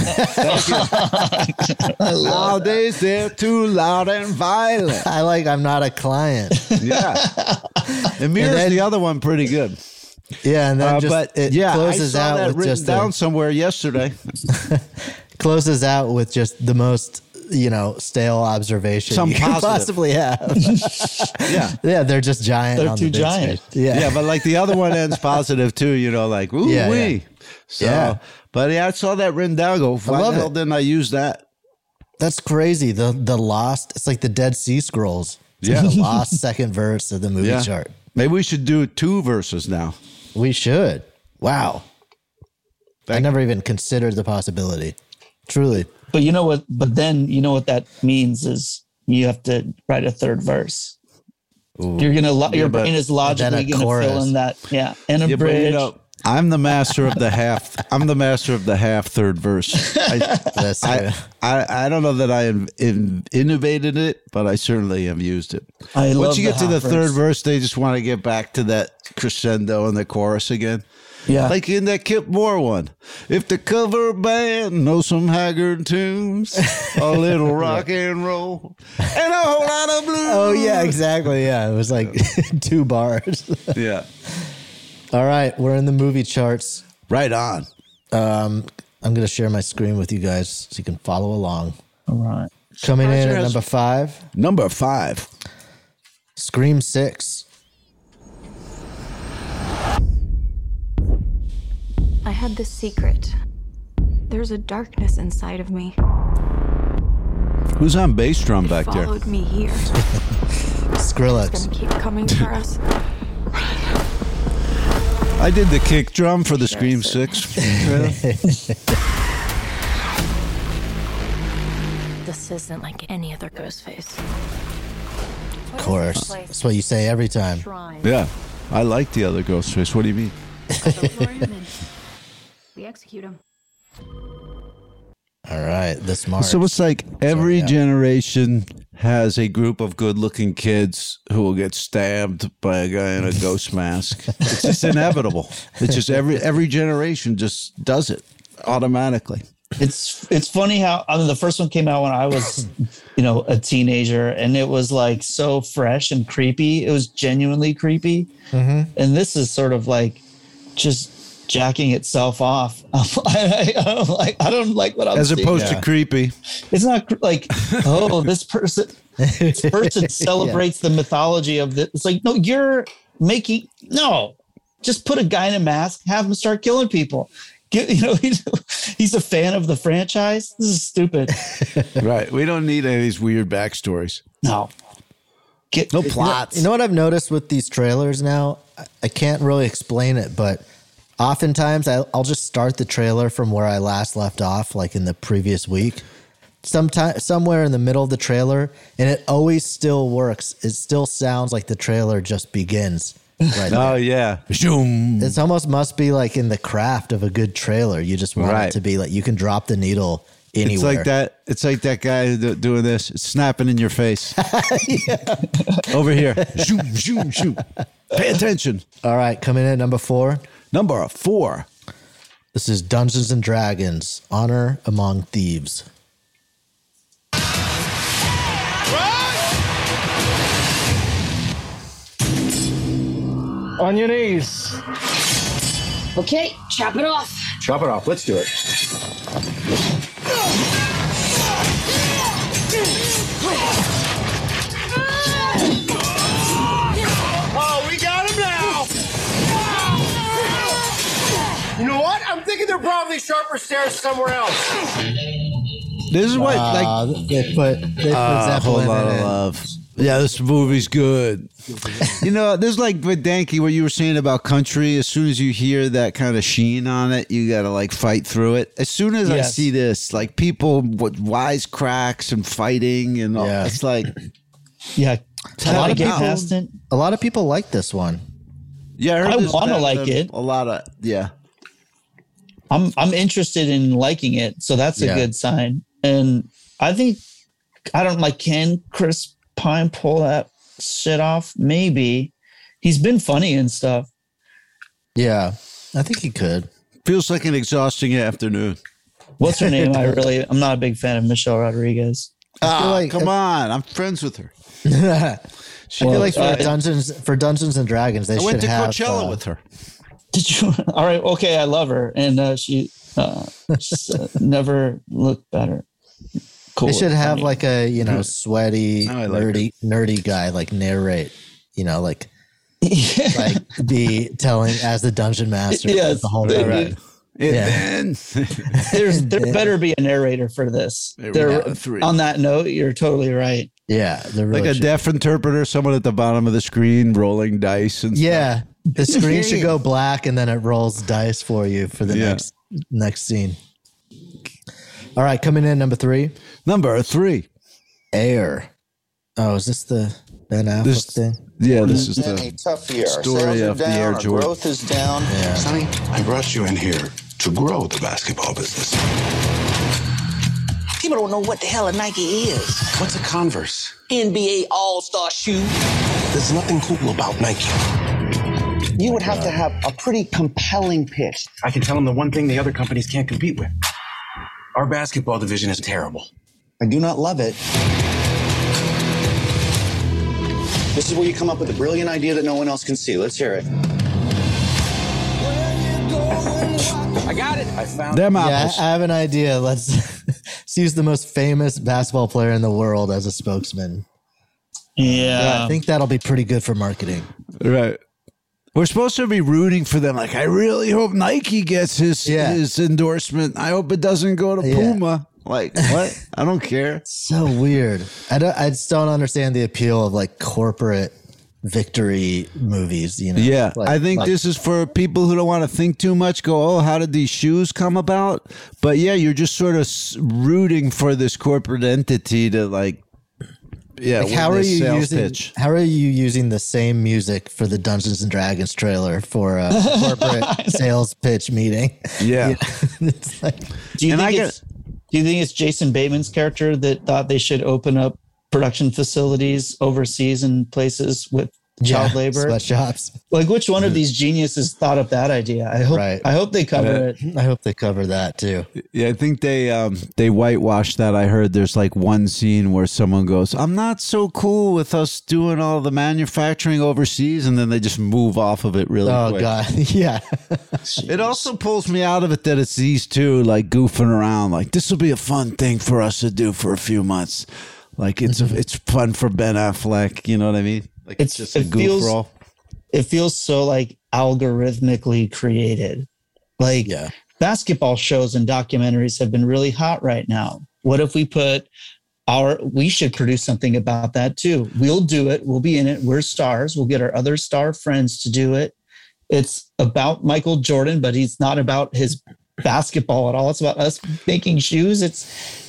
Nowadays, they're too loud and violent. I'm not a client. Yeah. It mirrors the other one pretty good. Yeah, and then closes I saw out that with written just down somewhere yesterday. closes out with just the most, stale observation Some you could positive. possibly have. Yeah, they're just giant. They're on too the big giant. screen. Yeah, but like the other one ends positive too, like, ooh, Yeah, wee. yeah. So, Yeah. But I saw that written down. Why love the hell it. didn't I use that? That's crazy. The Lost, it's like the Dead Sea Scrolls. It's like the Lost second verse of the movie chart. Maybe we should do 2 verses now. We should. Wow. I never even considered the possibility. Truly. But you know what? But then you know what that means is you have to write a third verse. Ooh. Your brain is logically going to fill in that. Yeah, and a bridge. I'm the master of the half. I'm the master of the half third verse. I don't know that I innovated it, but I certainly have used it. Once you get to the third verse, they just want to get back to that crescendo and the chorus again. Yeah. Like in that Kip Moore one. If the cover band knows some Haggard tunes, a little rock and roll, and a whole lot of blues. Oh, yeah, exactly. Yeah, it was like 2 bars. Yeah. All right, we're in the movie charts. Right on. I'm going to share my screen with you guys so you can follow along. All right. Coming in at number 5. Number 5. Scream 6. I had this secret. There's a darkness inside of me. Who's on bass drum back there? Followed me here. Skrillex. It's gonna keep coming for us. I did the kick drum for the Scream 6. This isn't like any other ghost face. Of course. That's what you say every time. Yeah. I like the other Ghostface. What do you mean? We execute him. All right, this March. So it's like every generation has a group of good-looking kids who will get stabbed by a guy in a ghost mask. It's just inevitable. It's just every generation just does it automatically. It's funny how the first one came out when I was, a teenager, and it was like so fresh and creepy. It was genuinely creepy, and this is sort of like just jacking itself off. I don't like what I'm as seeing. opposed to creepy. It's not like this person celebrates the mythology of this. It's like just put a guy in a mask, have him start killing people. He's a fan of the franchise. This is stupid. Right. We don't need any of these weird backstories. No. No plots. You know what I've noticed with these trailers now? I can't really explain it, but oftentimes I'll just start the trailer from where I last left off, like in the previous week. Somewhere in the middle of the trailer, and it always still works. It still sounds like the trailer just begins. Right. Oh yeah. It's almost must be like in the craft of a good trailer. You just want it to be like you can drop the needle anywhere. It's like that guy doing this. It's snapping in your face. Over here. Shoot, shoot, shoot. Pay attention. All right, coming in at number 4. Number 4. This is Dungeons and Dragons: Honor Among Thieves. On your knees. Okay, chop it off. Chop it off. Let's do it. Oh, we got him now. You know what? I'm thinking there are probably sharper stairs somewhere else. This is what they put a whole lot of love. Yeah, this movie's good. There's like with Danke, what you were saying about country. As soon as you hear that kind of sheen on it, you got to like fight through it. As soon as I see this, like people with wisecracks and fighting and all, it's like, a lot of people like this one. Yeah, I want to like it. A lot of I'm interested in liking it, so that's a good sign. And I think can Chris Pine pull that shit off? Maybe. He's been funny and stuff. Yeah, I think he could. Feels like an exhausting afternoon. What's her name? I'm not a big fan of Michelle Rodriguez. Come on, I'm friends with her. I feel like for Dungeons and Dragons, they should have. I went to Coachella with her. Did you? All right, okay, I love her, and she never looked better. Cool. They should have like a sweaty, nerdy guy like narrate, like be telling as the dungeon master the whole ride. Then there better be a narrator for this. On that note, you're totally right. Yeah, really like a deaf interpreter, someone at the bottom of the screen rolling dice and stuff. The screen should go black and then it rolls dice for you for the next scene. All right, coming in number 3. Number 3. Air. Oh, is this the Ben Affleck thing? Yeah, this is the a tough year. Story of the Air Jordan. Growth is down. Yeah. Sonny, I brought you in here to grow the basketball business. People don't know what the hell a Nike is. What's a Converse? NBA All-Star shoe. There's nothing cool about Nike. You would have to have a pretty compelling pitch. I can tell them the one thing the other companies can't compete with. Our basketball division is terrible. I do not love it. This is where you come up with a brilliant idea that no one else can see. Let's hear it. I got it. I found them it. apples. Yeah, I have an idea. Let's use the most famous basketball player in the world as a spokesman. Yeah. I think that'll be pretty good for marketing. Right. We're supposed to be rooting for them. Like, I really hope Nike gets his endorsement. I hope it doesn't go to Puma. Like, what? I don't care. It's so weird. I just don't understand the appeal of like corporate victory movies. Yeah, I think this is for people who don't want to think too much. Go, oh, how did these shoes come about? But yeah, you're just sort of rooting for this corporate entity to like. Yeah, like how are you using the same music for the Dungeons and Dragons trailer for a corporate sales pitch meeting? Yeah. It's like, do you think it's Jason Bateman's character that thought they should open up production facilities overseas in places with child labor, sweatshops. Like, which one of these geniuses thought up that idea? I hope they cover it. I hope they cover that too. Yeah, I think they whitewashed that. I heard there's like one scene where someone goes, "I'm not so cool with us doing all the manufacturing overseas," and then they just move off of it really quick. Oh God, yeah. It also pulls me out of it that it's these two like goofing around. Like, this will be a fun thing for us to do for a few months. Like, it's fun for Ben Affleck. You know what I mean? Like, it's just a goof roll. It feels so like algorithmically created. Like, basketball shows and documentaries have been really hot right now. What if we we should produce something about that too. We'll do it. We'll be in it. We're stars. We'll get our other star friends to do it. It's about Michael Jordan, but he's not about his basketball at all. It's about us making shoes. It's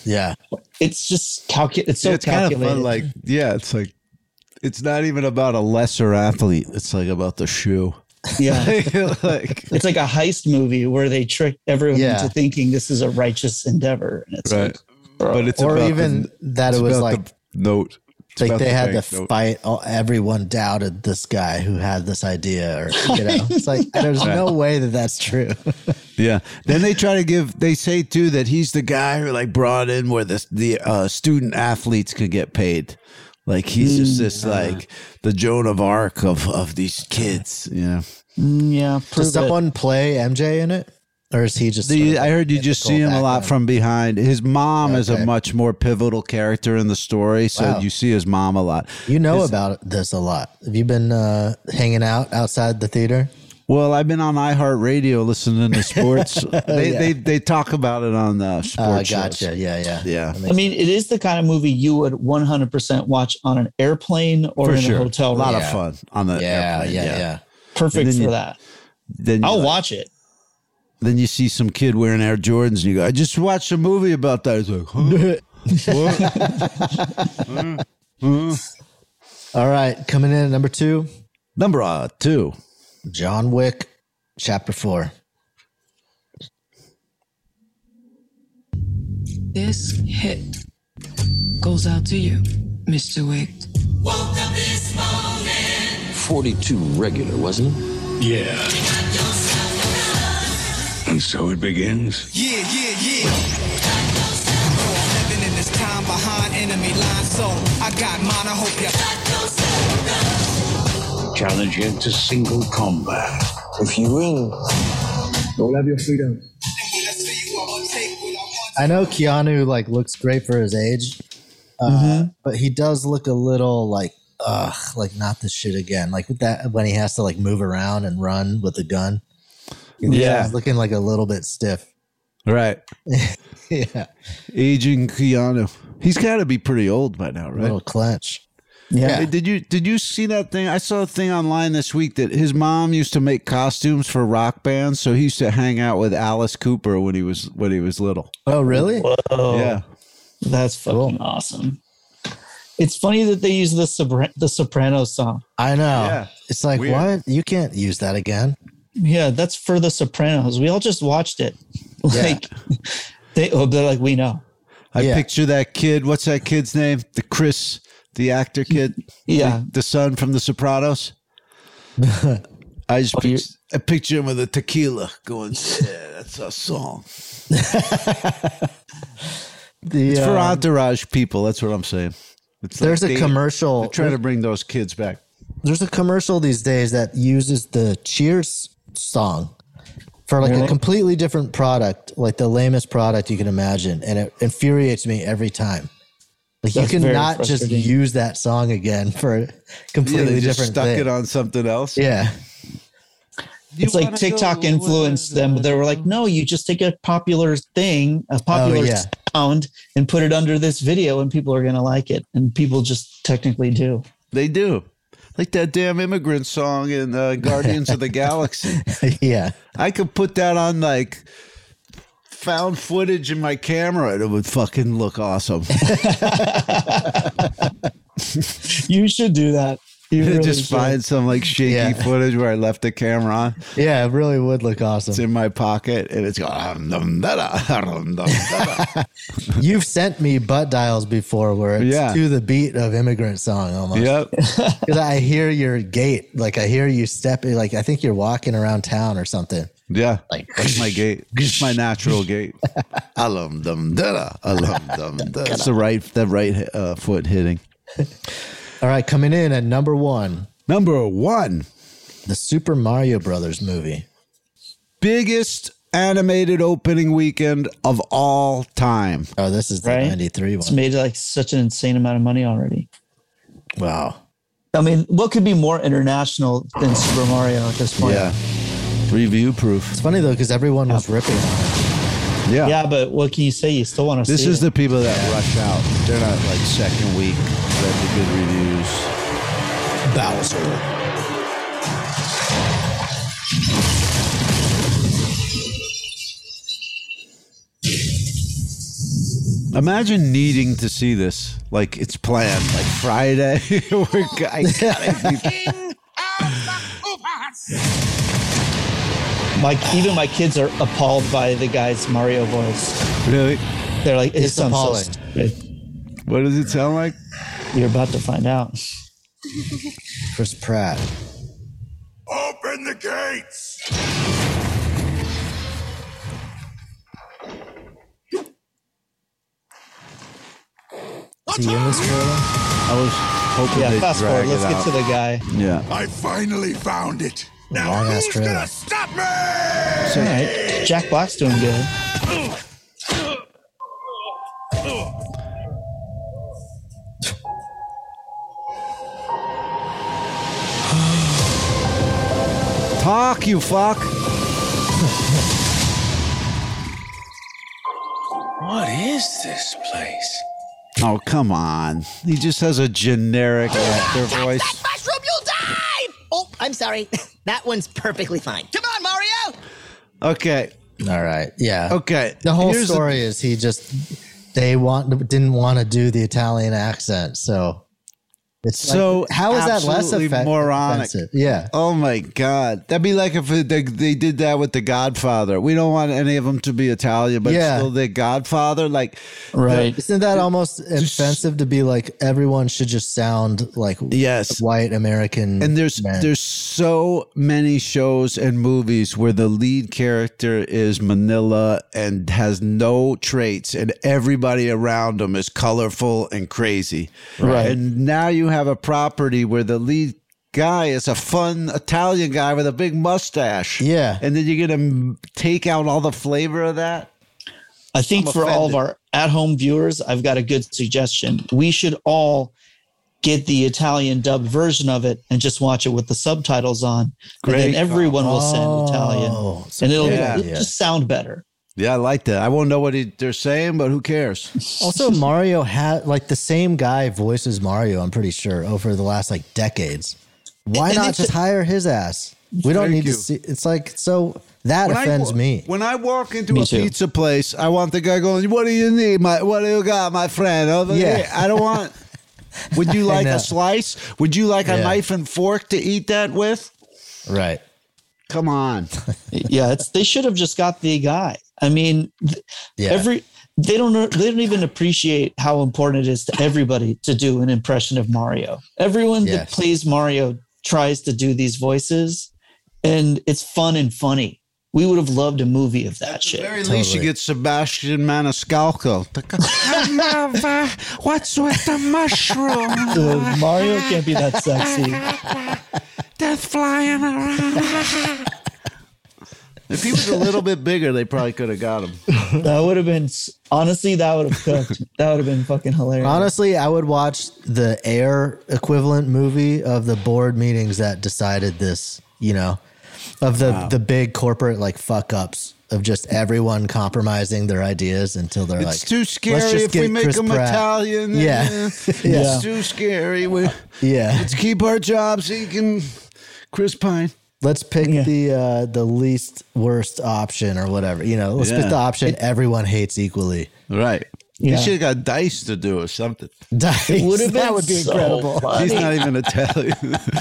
just It's so calculated. Kind of fun. Like, it's like, it's not even about a lesser athlete. It's like about the shoe. Yeah. It's like a heist movie where they trick everyone into thinking this is a righteous endeavor. And it's right. But it's or even that it was like the note. Like they had to fight. Everyone doubted this guy who had this idea, or it's like there's no way that that's true. Yeah. Then they try to they say too that he's the guy who like brought in where the student athletes could get paid. Like he's just this like the Joan of Arc of these kids. Yeah. Does someone play MJ in it? Or is he just? I heard you just see him a lot from behind. His mom is a much more pivotal character in the story, so you see his mom a lot. You know about this a lot. Have you been hanging out outside the theater? Well, I've been on iHeartRadio listening to sports. They talk about it on the sports gotcha. shows. Yeah. I mean, it is the kind of movie you would 100% watch on an airplane or in a hotel room. A lot of fun on the airplane. Yeah. Perfect for that. Then I'll watch it. Then you see some kid wearing Air Jordans and you go, I just watched a movie about that. It's like, huh? All right. Coming in at number 2. Number 2. John Wick, Chapter 4. This hit goes out to you, Mr. Wick. Woke up this morning. 42 regular, wasn't it? Yeah. And so it begins. Yeah. Living in this time behind enemy lines, so I got mine. I hope you challenge you to single combat. If you win, you'll have your freedom. I know Keanu like looks great for his age, but he does look a little like not this shit again. Like with that when he has to like move around and run with a gun. He's looking like a little bit stiff. Right. Yeah. Aging Keanu. He's got to be pretty old by now, right? A little clench. Yeah. Hey, did you see that thing? I saw a thing online this week that his mom used to make costumes for rock bands, so he used to hang out with Alice Cooper when he was little. Oh, really? Whoa. Yeah. That's fucking awesome. It's funny that they use the Sopranos song. I know. Yeah. It's like, Weird. what? You can't use that again. Yeah, that's for the Sopranos. We all just watched it. Like they're like, we know. I picture that kid. What's that kid's name? The actor kid. Yeah. The son from the Sopranos. I picture him with a tequila going, yeah, that's our song. It's for entourage people. That's what I'm saying. There's a commercial. They're trying to bring those kids back. There's a commercial these days that uses the Cheers song for like a completely different product, like the lamest product you can imagine. And it infuriates me every time. Like you cannot just use that song again for a completely different thing. Stuck it on something else. Yeah. It's like TikTok influenced them, but they were like, no, you just take a popular thing, sound, and put it under this video and people are going to like it. And people just technically do. They do. Like that damn immigrant song in Guardians of the Galaxy. Yeah. I could put that on like found footage in my camera and it would fucking look awesome. You should do that. Just find some like shaky footage where I left the camera on. Yeah, it really would look awesome. It's in my pocket and it's going. You've sent me butt dials before where it's to the beat of Immigrant Song almost. Yep. Because I hear your gait, like I hear you stepping, like I think you're walking around town or something. Yeah, like that's my gait. It's my natural gait. That's the right foot hitting. All right, coming in at number one. Number one, the Super Mario Brothers movie. Biggest animated opening weekend of all time. Oh, this is the 93 one. It's made like such an insane amount of money already. Wow. I mean, what could be more international than Super Mario at this point? Yeah. Review proof. It's funny though, because everyone was ripping on it. Yeah. Yeah, but what can you say? You still want to see This is the people that rush out. They're not like second week, read the good reviews. Bowser. Imagine needing to see this. Like it's planned. Like Friday. Even my kids are appalled by the guy's Mario voice. Really? They're like, it sounds so appalling. stupid. What does it sound like? You're about to find out. Chris Pratt. Open the gates! Is he in this trailer? I was hoping they'd fast drag forward. Let's it get out. to the guy. Yeah. I finally found it. Now Long-ass who's trailer. gonna stop me? All right. Jack Black's doing good. Talk, you fuck. What is this place? Oh, come on. He just has a generic actor voice. Mushroom, you'll die! Oh, I'm sorry. That one's perfectly fine. Come on, Mario! Okay. All right. Yeah. Okay. The whole Here's story is he just didn't want to do the Italian accent, so it's so like, how is that less absolutely moronic? offensive? Yeah. Oh my God. That'd be like if they did that with The Godfather. We don't want any of them to be Italian, but Yeah. still The Godfather. Like, Right. Isn't that almost offensive to be like everyone should just sound like white American? And there's so many shows and movies where the lead character is Manila and has no traits, and everybody around him is colorful and crazy. Right. And now you have a property where the lead guy is a fun Italian guy with a big mustache. Yeah. And then you're going to take out all the flavor of that? I think I'm for all of offended. our at-home viewers, I've got a good suggestion. We should all get the Italian dubbed version of it and just watch it with the subtitles on. Great. And then everyone will sound Italian. so And it'll yeah. just sound better. Yeah, I like that. I won't know what they're saying, but who cares? Also, Mario had like the same guy voices Mario, I'm pretty sure, over the last like decades. Why And not it's just hire his ass? We don't Thank need you. to see. It's like, so that When offends me. When I walk into Me a too. pizza place, I want the guy going, "What do you need? What do you got, my friend?" Over Yeah. here. I don't want. Would you like know. a slice? Would you like a Yeah. knife and fork to eat that with? Right. Come on. Yeah, they should have just got the guy. I mean, Yeah. they don't even appreciate how important it is to everybody to do an impression of Mario. Everyone that Yes. plays Mario tries to do these voices, and it's fun and funny. We would have loved a movie of that shit. At the very least, you get Sebastian Maniscalco. What's with the mushroom? Dude, Mario can't be that sexy. Death flying around. If he was a little bit bigger, they probably could have got him. That would have been, honestly, that would have cooked. That would have been fucking hilarious. Honestly, I would watch the Air equivalent movie of the board meetings that decided this, you know, of the big corporate like fuck ups of just everyone compromising their ideas until they're like, It's too "Let's scary just if we get make Chris them Pratt." Italian. Yeah. It's too scary. Let's keep our jobs so you can Chris Pine. Let's pick the least worst option or whatever. You know, let's pick the option everyone hates equally. Right. You should have got Dice to do or something. Dice. That would be so incredible. Funny. He's not even Italian.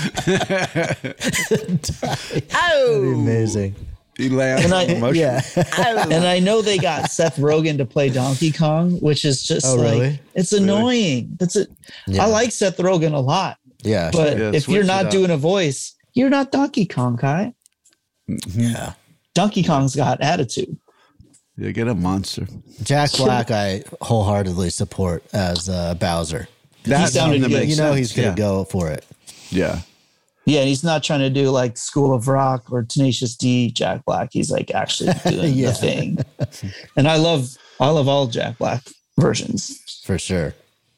That'd be amazing. He laughed. And I know they got Seth Rogen to play Donkey Kong, which is just really? It's annoying. I like Seth Rogen a lot. Yeah. But if you're not doing a voice, you're not Donkey Kong, Kai. Yeah. Donkey Kong's got attitude. You get a monster. Jack Black, I wholeheartedly support as Bowser. He sounded good. You know he's going to go for it. Yeah. Yeah, and he's not trying to do like School of Rock or Tenacious D Jack Black. He's like actually doing the thing. And I love all Jack Black versions. For sure.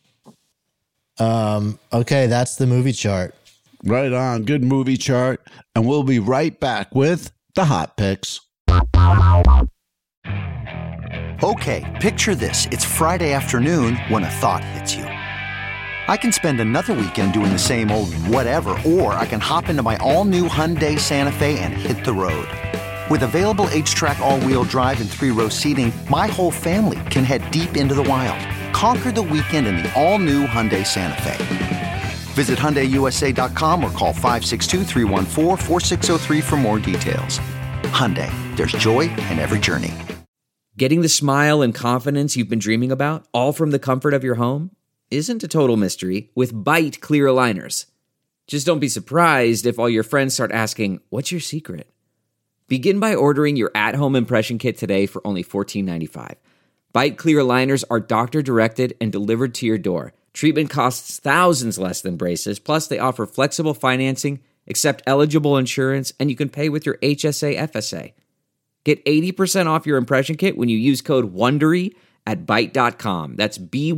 Okay, that's the movie chart. Right on. Good movie chart. And we'll be right back with the hot picks. Okay, picture this. It's Friday afternoon when a thought hits you. I can spend another weekend doing the same old whatever, or I can hop into my all-new Hyundai Santa Fe and hit the road. With available H-Track all-wheel drive and 3-row seating, my whole family can head deep into the wild. Conquer the weekend in the all-new Hyundai Santa Fe. Visit HyundaiUSA.com or call 562-314-4603 for more details. Hyundai, there's joy in every journey. Getting the smile and confidence you've been dreaming about, all from the comfort of your home, isn't a total mystery with Byte clear aligners. Just don't be surprised if all your friends start asking, "What's your secret?" Begin by ordering your at-home impression kit today for only $14.95. Byte clear aligners are doctor-directed and delivered to your door. Treatment costs thousands less than braces, plus they offer flexible financing, accept eligible insurance, and you can pay with your HSA FSA. Get 80% off your impression kit when you use code WONDERY at Byte.com. That's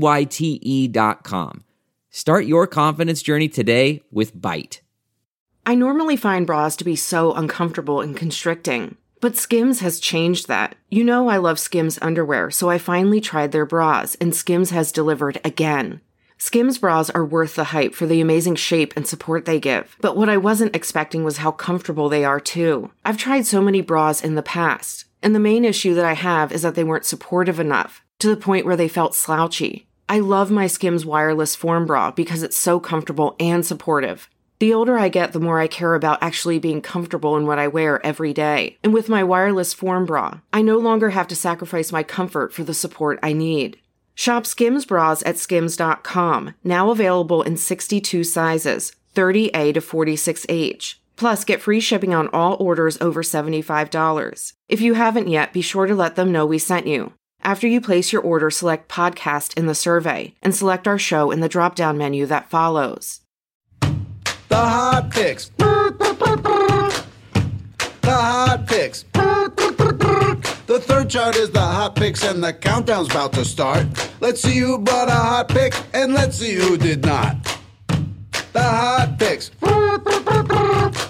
BYTE.com. Start your confidence journey today with Byte. I normally find bras to be so uncomfortable and constricting, but Skims has changed that. You know I love Skims underwear, so I finally tried their bras, and Skims has delivered again. Skims bras are worth the hype for the amazing shape and support they give, but what I wasn't expecting was how comfortable they are too. I've tried so many bras in the past, and the main issue that I have is that they weren't supportive enough, to the point where they felt slouchy. I love my Skims wireless form bra because it's so comfortable and supportive. The older I get, the more I care about actually being comfortable in what I wear every day. And with my wireless form bra, I no longer have to sacrifice my comfort for the support I need. Shop Skims bras at skims.com, now available in 62 sizes, 30A to 46H. Plus, get free shipping on all orders over $75. If you haven't yet, be sure to let them know we sent you. After you place your order, select podcast in the survey and select our show in the drop-down menu that follows. The hot picks. The hot picks. The third chart is the hot picks and the countdown's about to start. Let's see who brought a hot pick and let's see who did not. The hot picks. The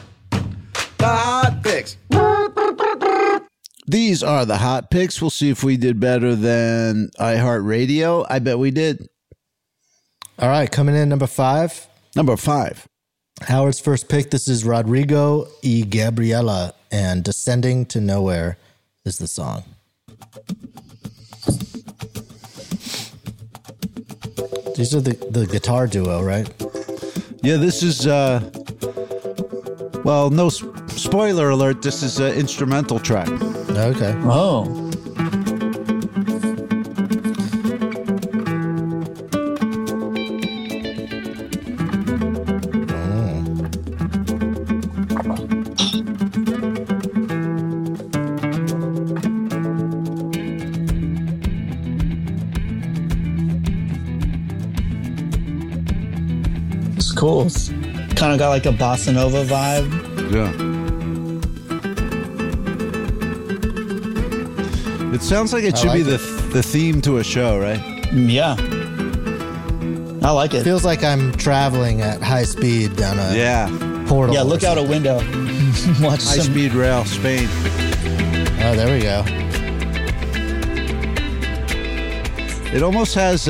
hot picks. These are the hot picks. We'll see if we did better than iHeartRadio. I bet we did. All right, coming in number 5. Number 5. Howard's first pick. This is Rodrigo y Gabriela, and Descending to Nowhere is the song. These are the guitar duo, right? Yeah, this is, well, no spoiler alert, this is an instrumental track. Okay. Oh. Cool. Kind of got like a bossa nova vibe. Yeah. It sounds like it should be the theme to a show, right? Yeah. I like it. Feels like I'm traveling at high speed down a portal. Yeah, look out a window. Watch high-speed rail, Spain. Oh, there we go. It almost has...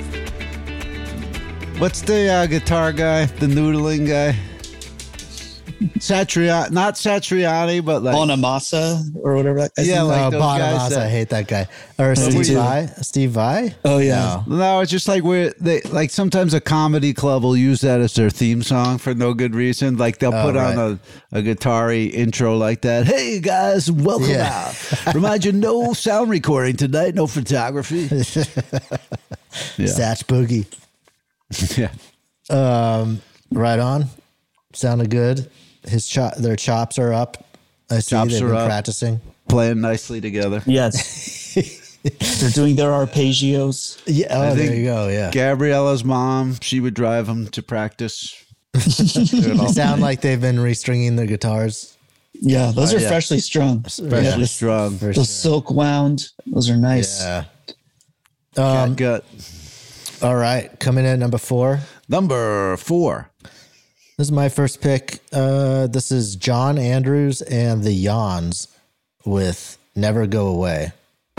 what's the guitar guy? The noodling guy? Satriani, not Satriani, but like Bonamassa or whatever. Like those guys. I hate that guy. Or Steve Vai. Steve Vai? Oh yeah. No, it's just like they like sometimes a comedy club will use that as their theme song for no good reason. Like they'll put on a guitar-y intro like that. Hey guys, welcome out. Remind you, no sound recording tonight, no photography. Satch Boogie. Yeah. Right on. Sounded good. Their chops are up. I see they've been practicing. Playing nicely together. Yes. They're doing their arpeggios. Yeah. Oh, there you go. Yeah. Gabriella's mom, she would drive them to practice. They sound like they've been restringing their guitars. Yeah. Those are freshly strung. Freshly strung. Those silk wound. Those are nice. Yeah. Catgut. All right. Coming in at number 4. Number 4. This is my first pick. This is John Andrews and the Yawns with Never Go Away.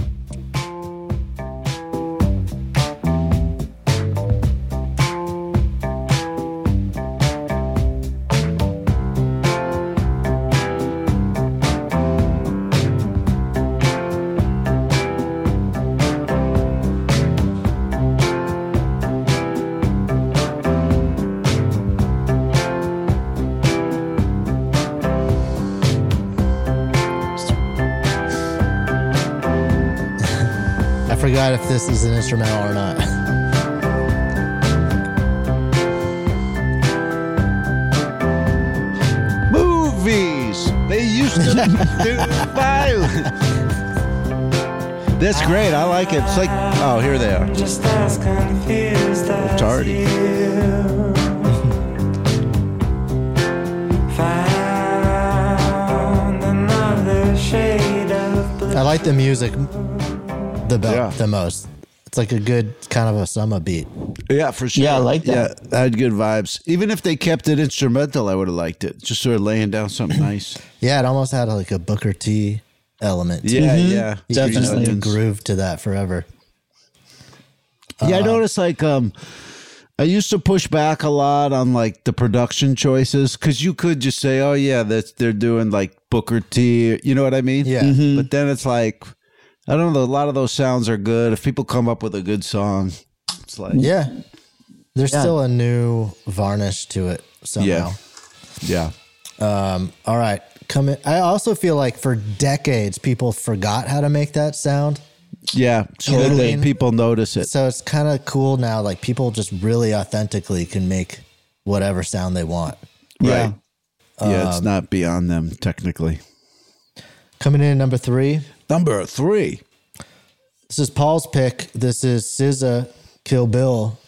I forgot if this is an instrumental or not. Movies. They used to do violence. That's great. I like it. It's like, oh, here they are. Just as confused as Tardy. Found another shade of blue. I like the music the most. It's like a good kind of a summer beat. Yeah, for sure. Yeah, I like that. Yeah, I had good vibes. Even if they kept it instrumental, I would have liked it. Just sort of laying down something nice. Yeah, it almost had like a Booker T element. Yeah, yeah. You could just groove to that forever. Yeah, I noticed like I used to push back a lot on like the production choices because you could just say, oh yeah, they're doing like Booker T. You know what I mean? Yeah. Mm-hmm. But then it's like, I don't know, a lot of those sounds are good. If people come up with a good song, it's like... Yeah. There's still a new varnish to it somehow. Yeah. All right. I also feel like for decades, people forgot how to make that sound. Yeah, totally. People notice it. So it's kind of cool now. Like people just really authentically can make whatever sound they want. Right. Yeah, it's not beyond them technically. Coming in at number 3. Number 3. This is Paul's pick. This is SZA, Kill Bill.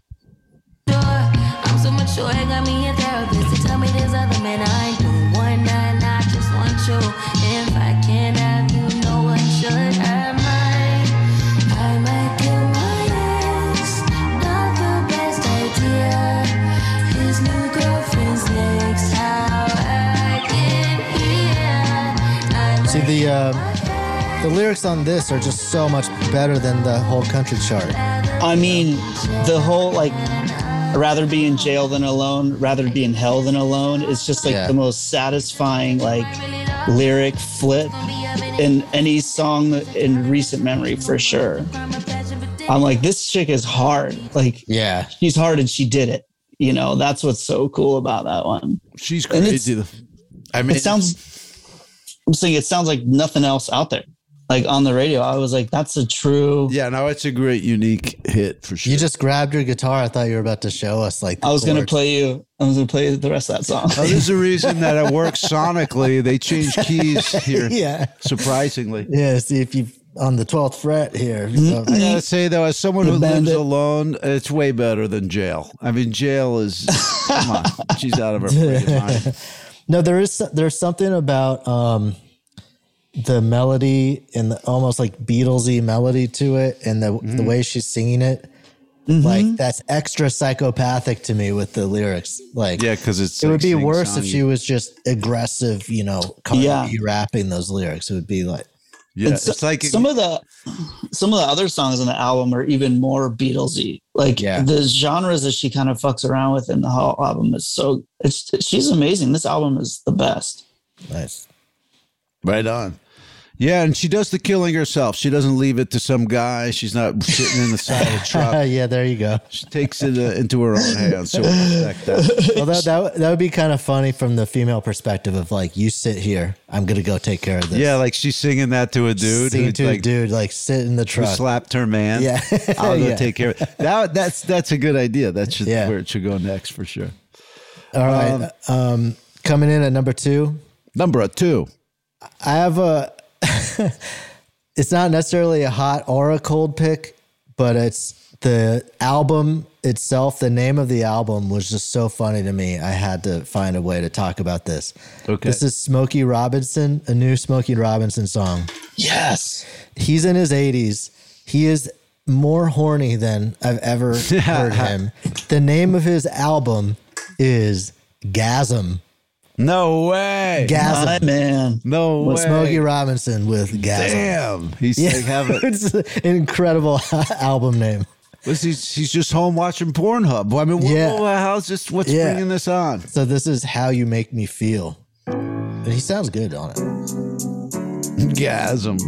I'm so mature, I got me a therapist to tell me there's other men I ain't doing one night, I just want you. If I can't have you, no one should have mine. I might kill my ex, not the best idea. His new girlfriend's next, how I get here. See, the lyrics on this are just so much better than the whole country chart. I mean, the whole like, rather be in jail than alone, rather be in hell than alone is just like the most satisfying like lyric flip in any song in recent memory for sure. I'm like, this chick is hard. Like, she's hard and she did it. You know, that's what's so cool about that one. She's crazy. I mean, it sounds like nothing else out there. Like on the radio, I was like, that's a true... Yeah, no, it's a great, unique hit for sure. You just grabbed your guitar. I thought you were about to show us like I was going to play the rest of that song. Oh, there's a reason that it works sonically. They changed keys here. Yeah. Surprisingly. Yeah, see if you on the 12th fret here. I gotta say though, as someone who lives alone, it's way better than jail. I mean, jail is... Come on. She's out of her freaking mind. No, there's something about... the melody and the almost like Beatlesy melody to it and the way she's singing it, like that's extra psychopathic to me with the lyrics. Like, yeah, because it would be worse if she was just aggressive, you know, rapping those lyrics. It would be like, it's like some of the other songs on the album are even more Beatlesy. Like the genres that she kind of fucks around with in the whole album is she's amazing. This album is the best. Nice. Right on. Yeah, and she does the killing herself. She doesn't leave it to some guy. She's not sitting in the side of the truck. Yeah, there you go. She takes it into her own hands. So we'll respect that. Well, that would be kind of funny from the female perspective of like, you sit here, I'm gonna go take care of this. Yeah, like she's singing that to a dude. Singing to a dude, like sit in the truck. Who slapped her man. Yeah, I'll go take care of it. That's a good idea. That's where it should go next for sure. All right, coming in at number 2. Number 2. I have a. It's not necessarily a hot or a cold pick, but it's the album itself. The name of the album was just so funny to me. I had to find a way to talk about this. Okay. This is Smokey Robinson, a new Smokey Robinson song. Yes. He's in his 80s. He is more horny than I've ever heard him. The name of his album is Gasm. No way. Gasm. My man. No way. Smokey Robinson with Gasm. Damn. He's like having it's an incredible album name. He's just home watching Pornhub. I mean, what's bringing this on? So this is How You Make Me Feel. And he sounds good on it. Gasm.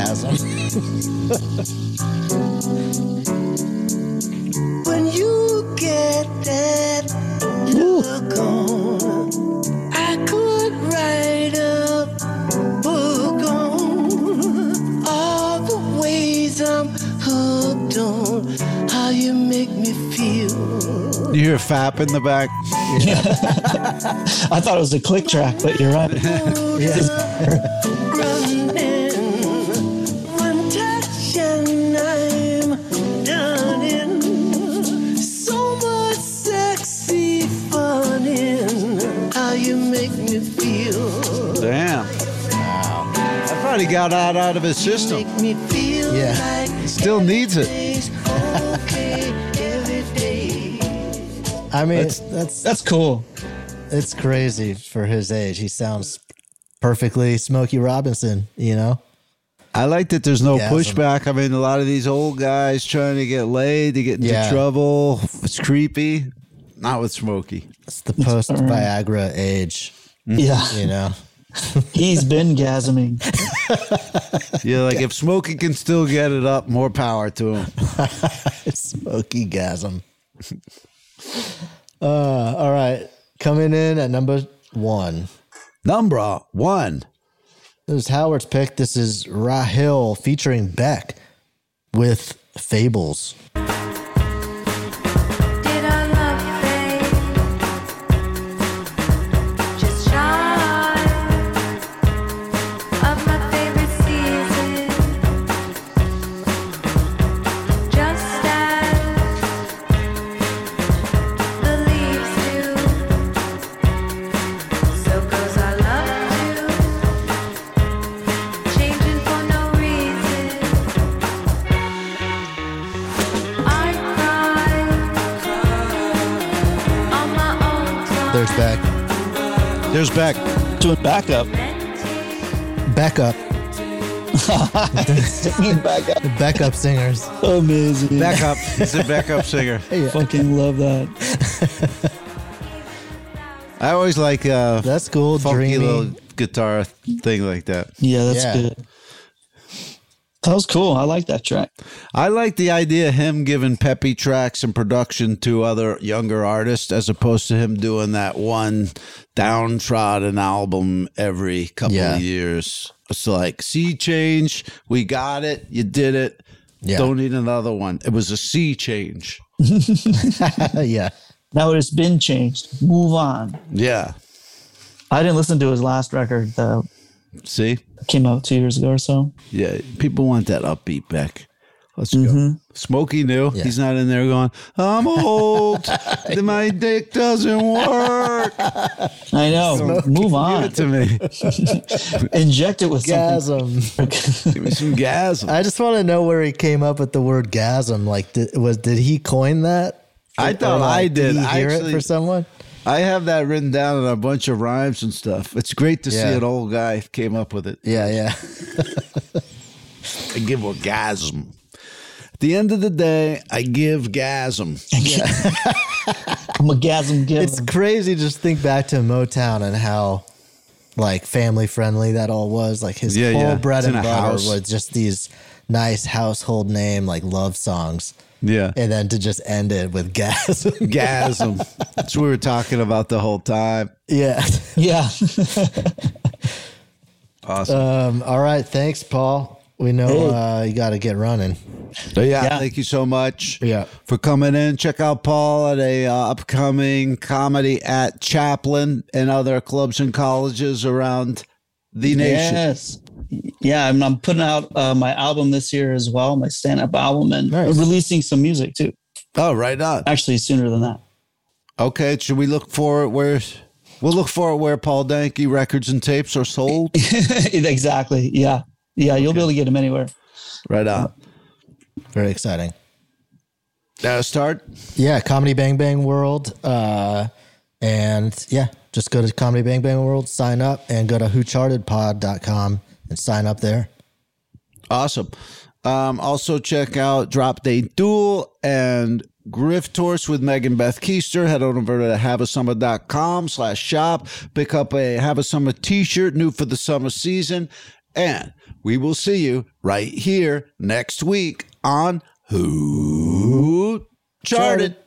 When you get that look on, I could write a book on all the ways I'm hooked on how you make me feel. You hear Fap in the back? Yeah. I thought it was a click track, but you're right. One touch and I'm done in. So much sexy fun in how you make me feel. Damn. Wow. I thought he got out of his system. Make me feel like he still needs it. okay every day. I mean, that's cool. It's crazy for his age. He sounds perfectly Smokey Robinson, you know? I like that there's no pushback. I mean, a lot of these old guys trying to get laid, to get into trouble. It's creepy. Not with Smokey. It's the post-Viagra age. Yeah. You know? He's been gasming. Yeah, like if Smokey can still get it up, more power to him. Smokey gasm. All right. Coming in at number 1. Number 1. This is Howard's pick. This is Rahil featuring Beck with Fables. There's Beck. Doing backup. Backup. Singing backup. The backup singers. Amazing. Backup. He's a backup singer. Yeah. Fucking love that. I always like that's cool. Funky Dreamy little guitar thing like that. Yeah, that's good. That was cool. I like that track. I like the idea of him giving peppy tracks and production to other younger artists as opposed to him doing that one downtrodden album every couple of years. It's like, sea change. We got it. You did it. Yeah. Don't need another one. It was a sea change. Yeah. Now it's been changed. Move on. Yeah. I didn't listen to his last record, though. See? Came out 2 years ago or so. Yeah, people want that upbeat Beck. Let's go. Smokey knew. Yeah. He's not in there going, I'm old. My dick doesn't work. I know. Smokey, move on. Give it to me. Inject it with gasm. Give me some gasm. I just want to know where he came up with the word gasm. Like, did he coin that? I thought I did. Did he hear it for someone? I have that written down in a bunch of rhymes and stuff. It's great to see an old guy came up with it. Yeah, yeah. I give orgasm. At the end of the day, I give gasm. I'm a gasm giver. It's crazy to just think back to Motown and how like family friendly that all was. Like his whole bread and butter was just these nice household name like love songs. Yeah. And then to just end it with gasm. Gasm. That's what we were talking about the whole time. Yeah. Yeah. Awesome. All right. Thanks, Paul. We know you got to get running. Yeah, thank you so much for coming in. Check out Paul at a upcoming comedy at Chaplin and other clubs and colleges around the nation. Yes. Yeah, I'm putting out my album this year as well, my stand-up album, and releasing some music too. Oh, right on. Actually, sooner than that. Okay, should we look for it where... We'll look for it where Paul Danke records and tapes are sold? Exactly, yeah. Yeah, you'll be able to get them anywhere. Right on. Very exciting. Start? Yeah, Comedy Bang Bang World. And yeah, just go to Comedy Bang Bang World, sign up, and go to whochartedpod.com and sign up there. Awesome. Also check out Drop Date Duel and Grift Tours with Megan Beth Keister. Head on over to haveasummer.com/shop. Pick up a Have a Summer t-shirt, new for the summer season. And we will see you right here next week on Who Charted.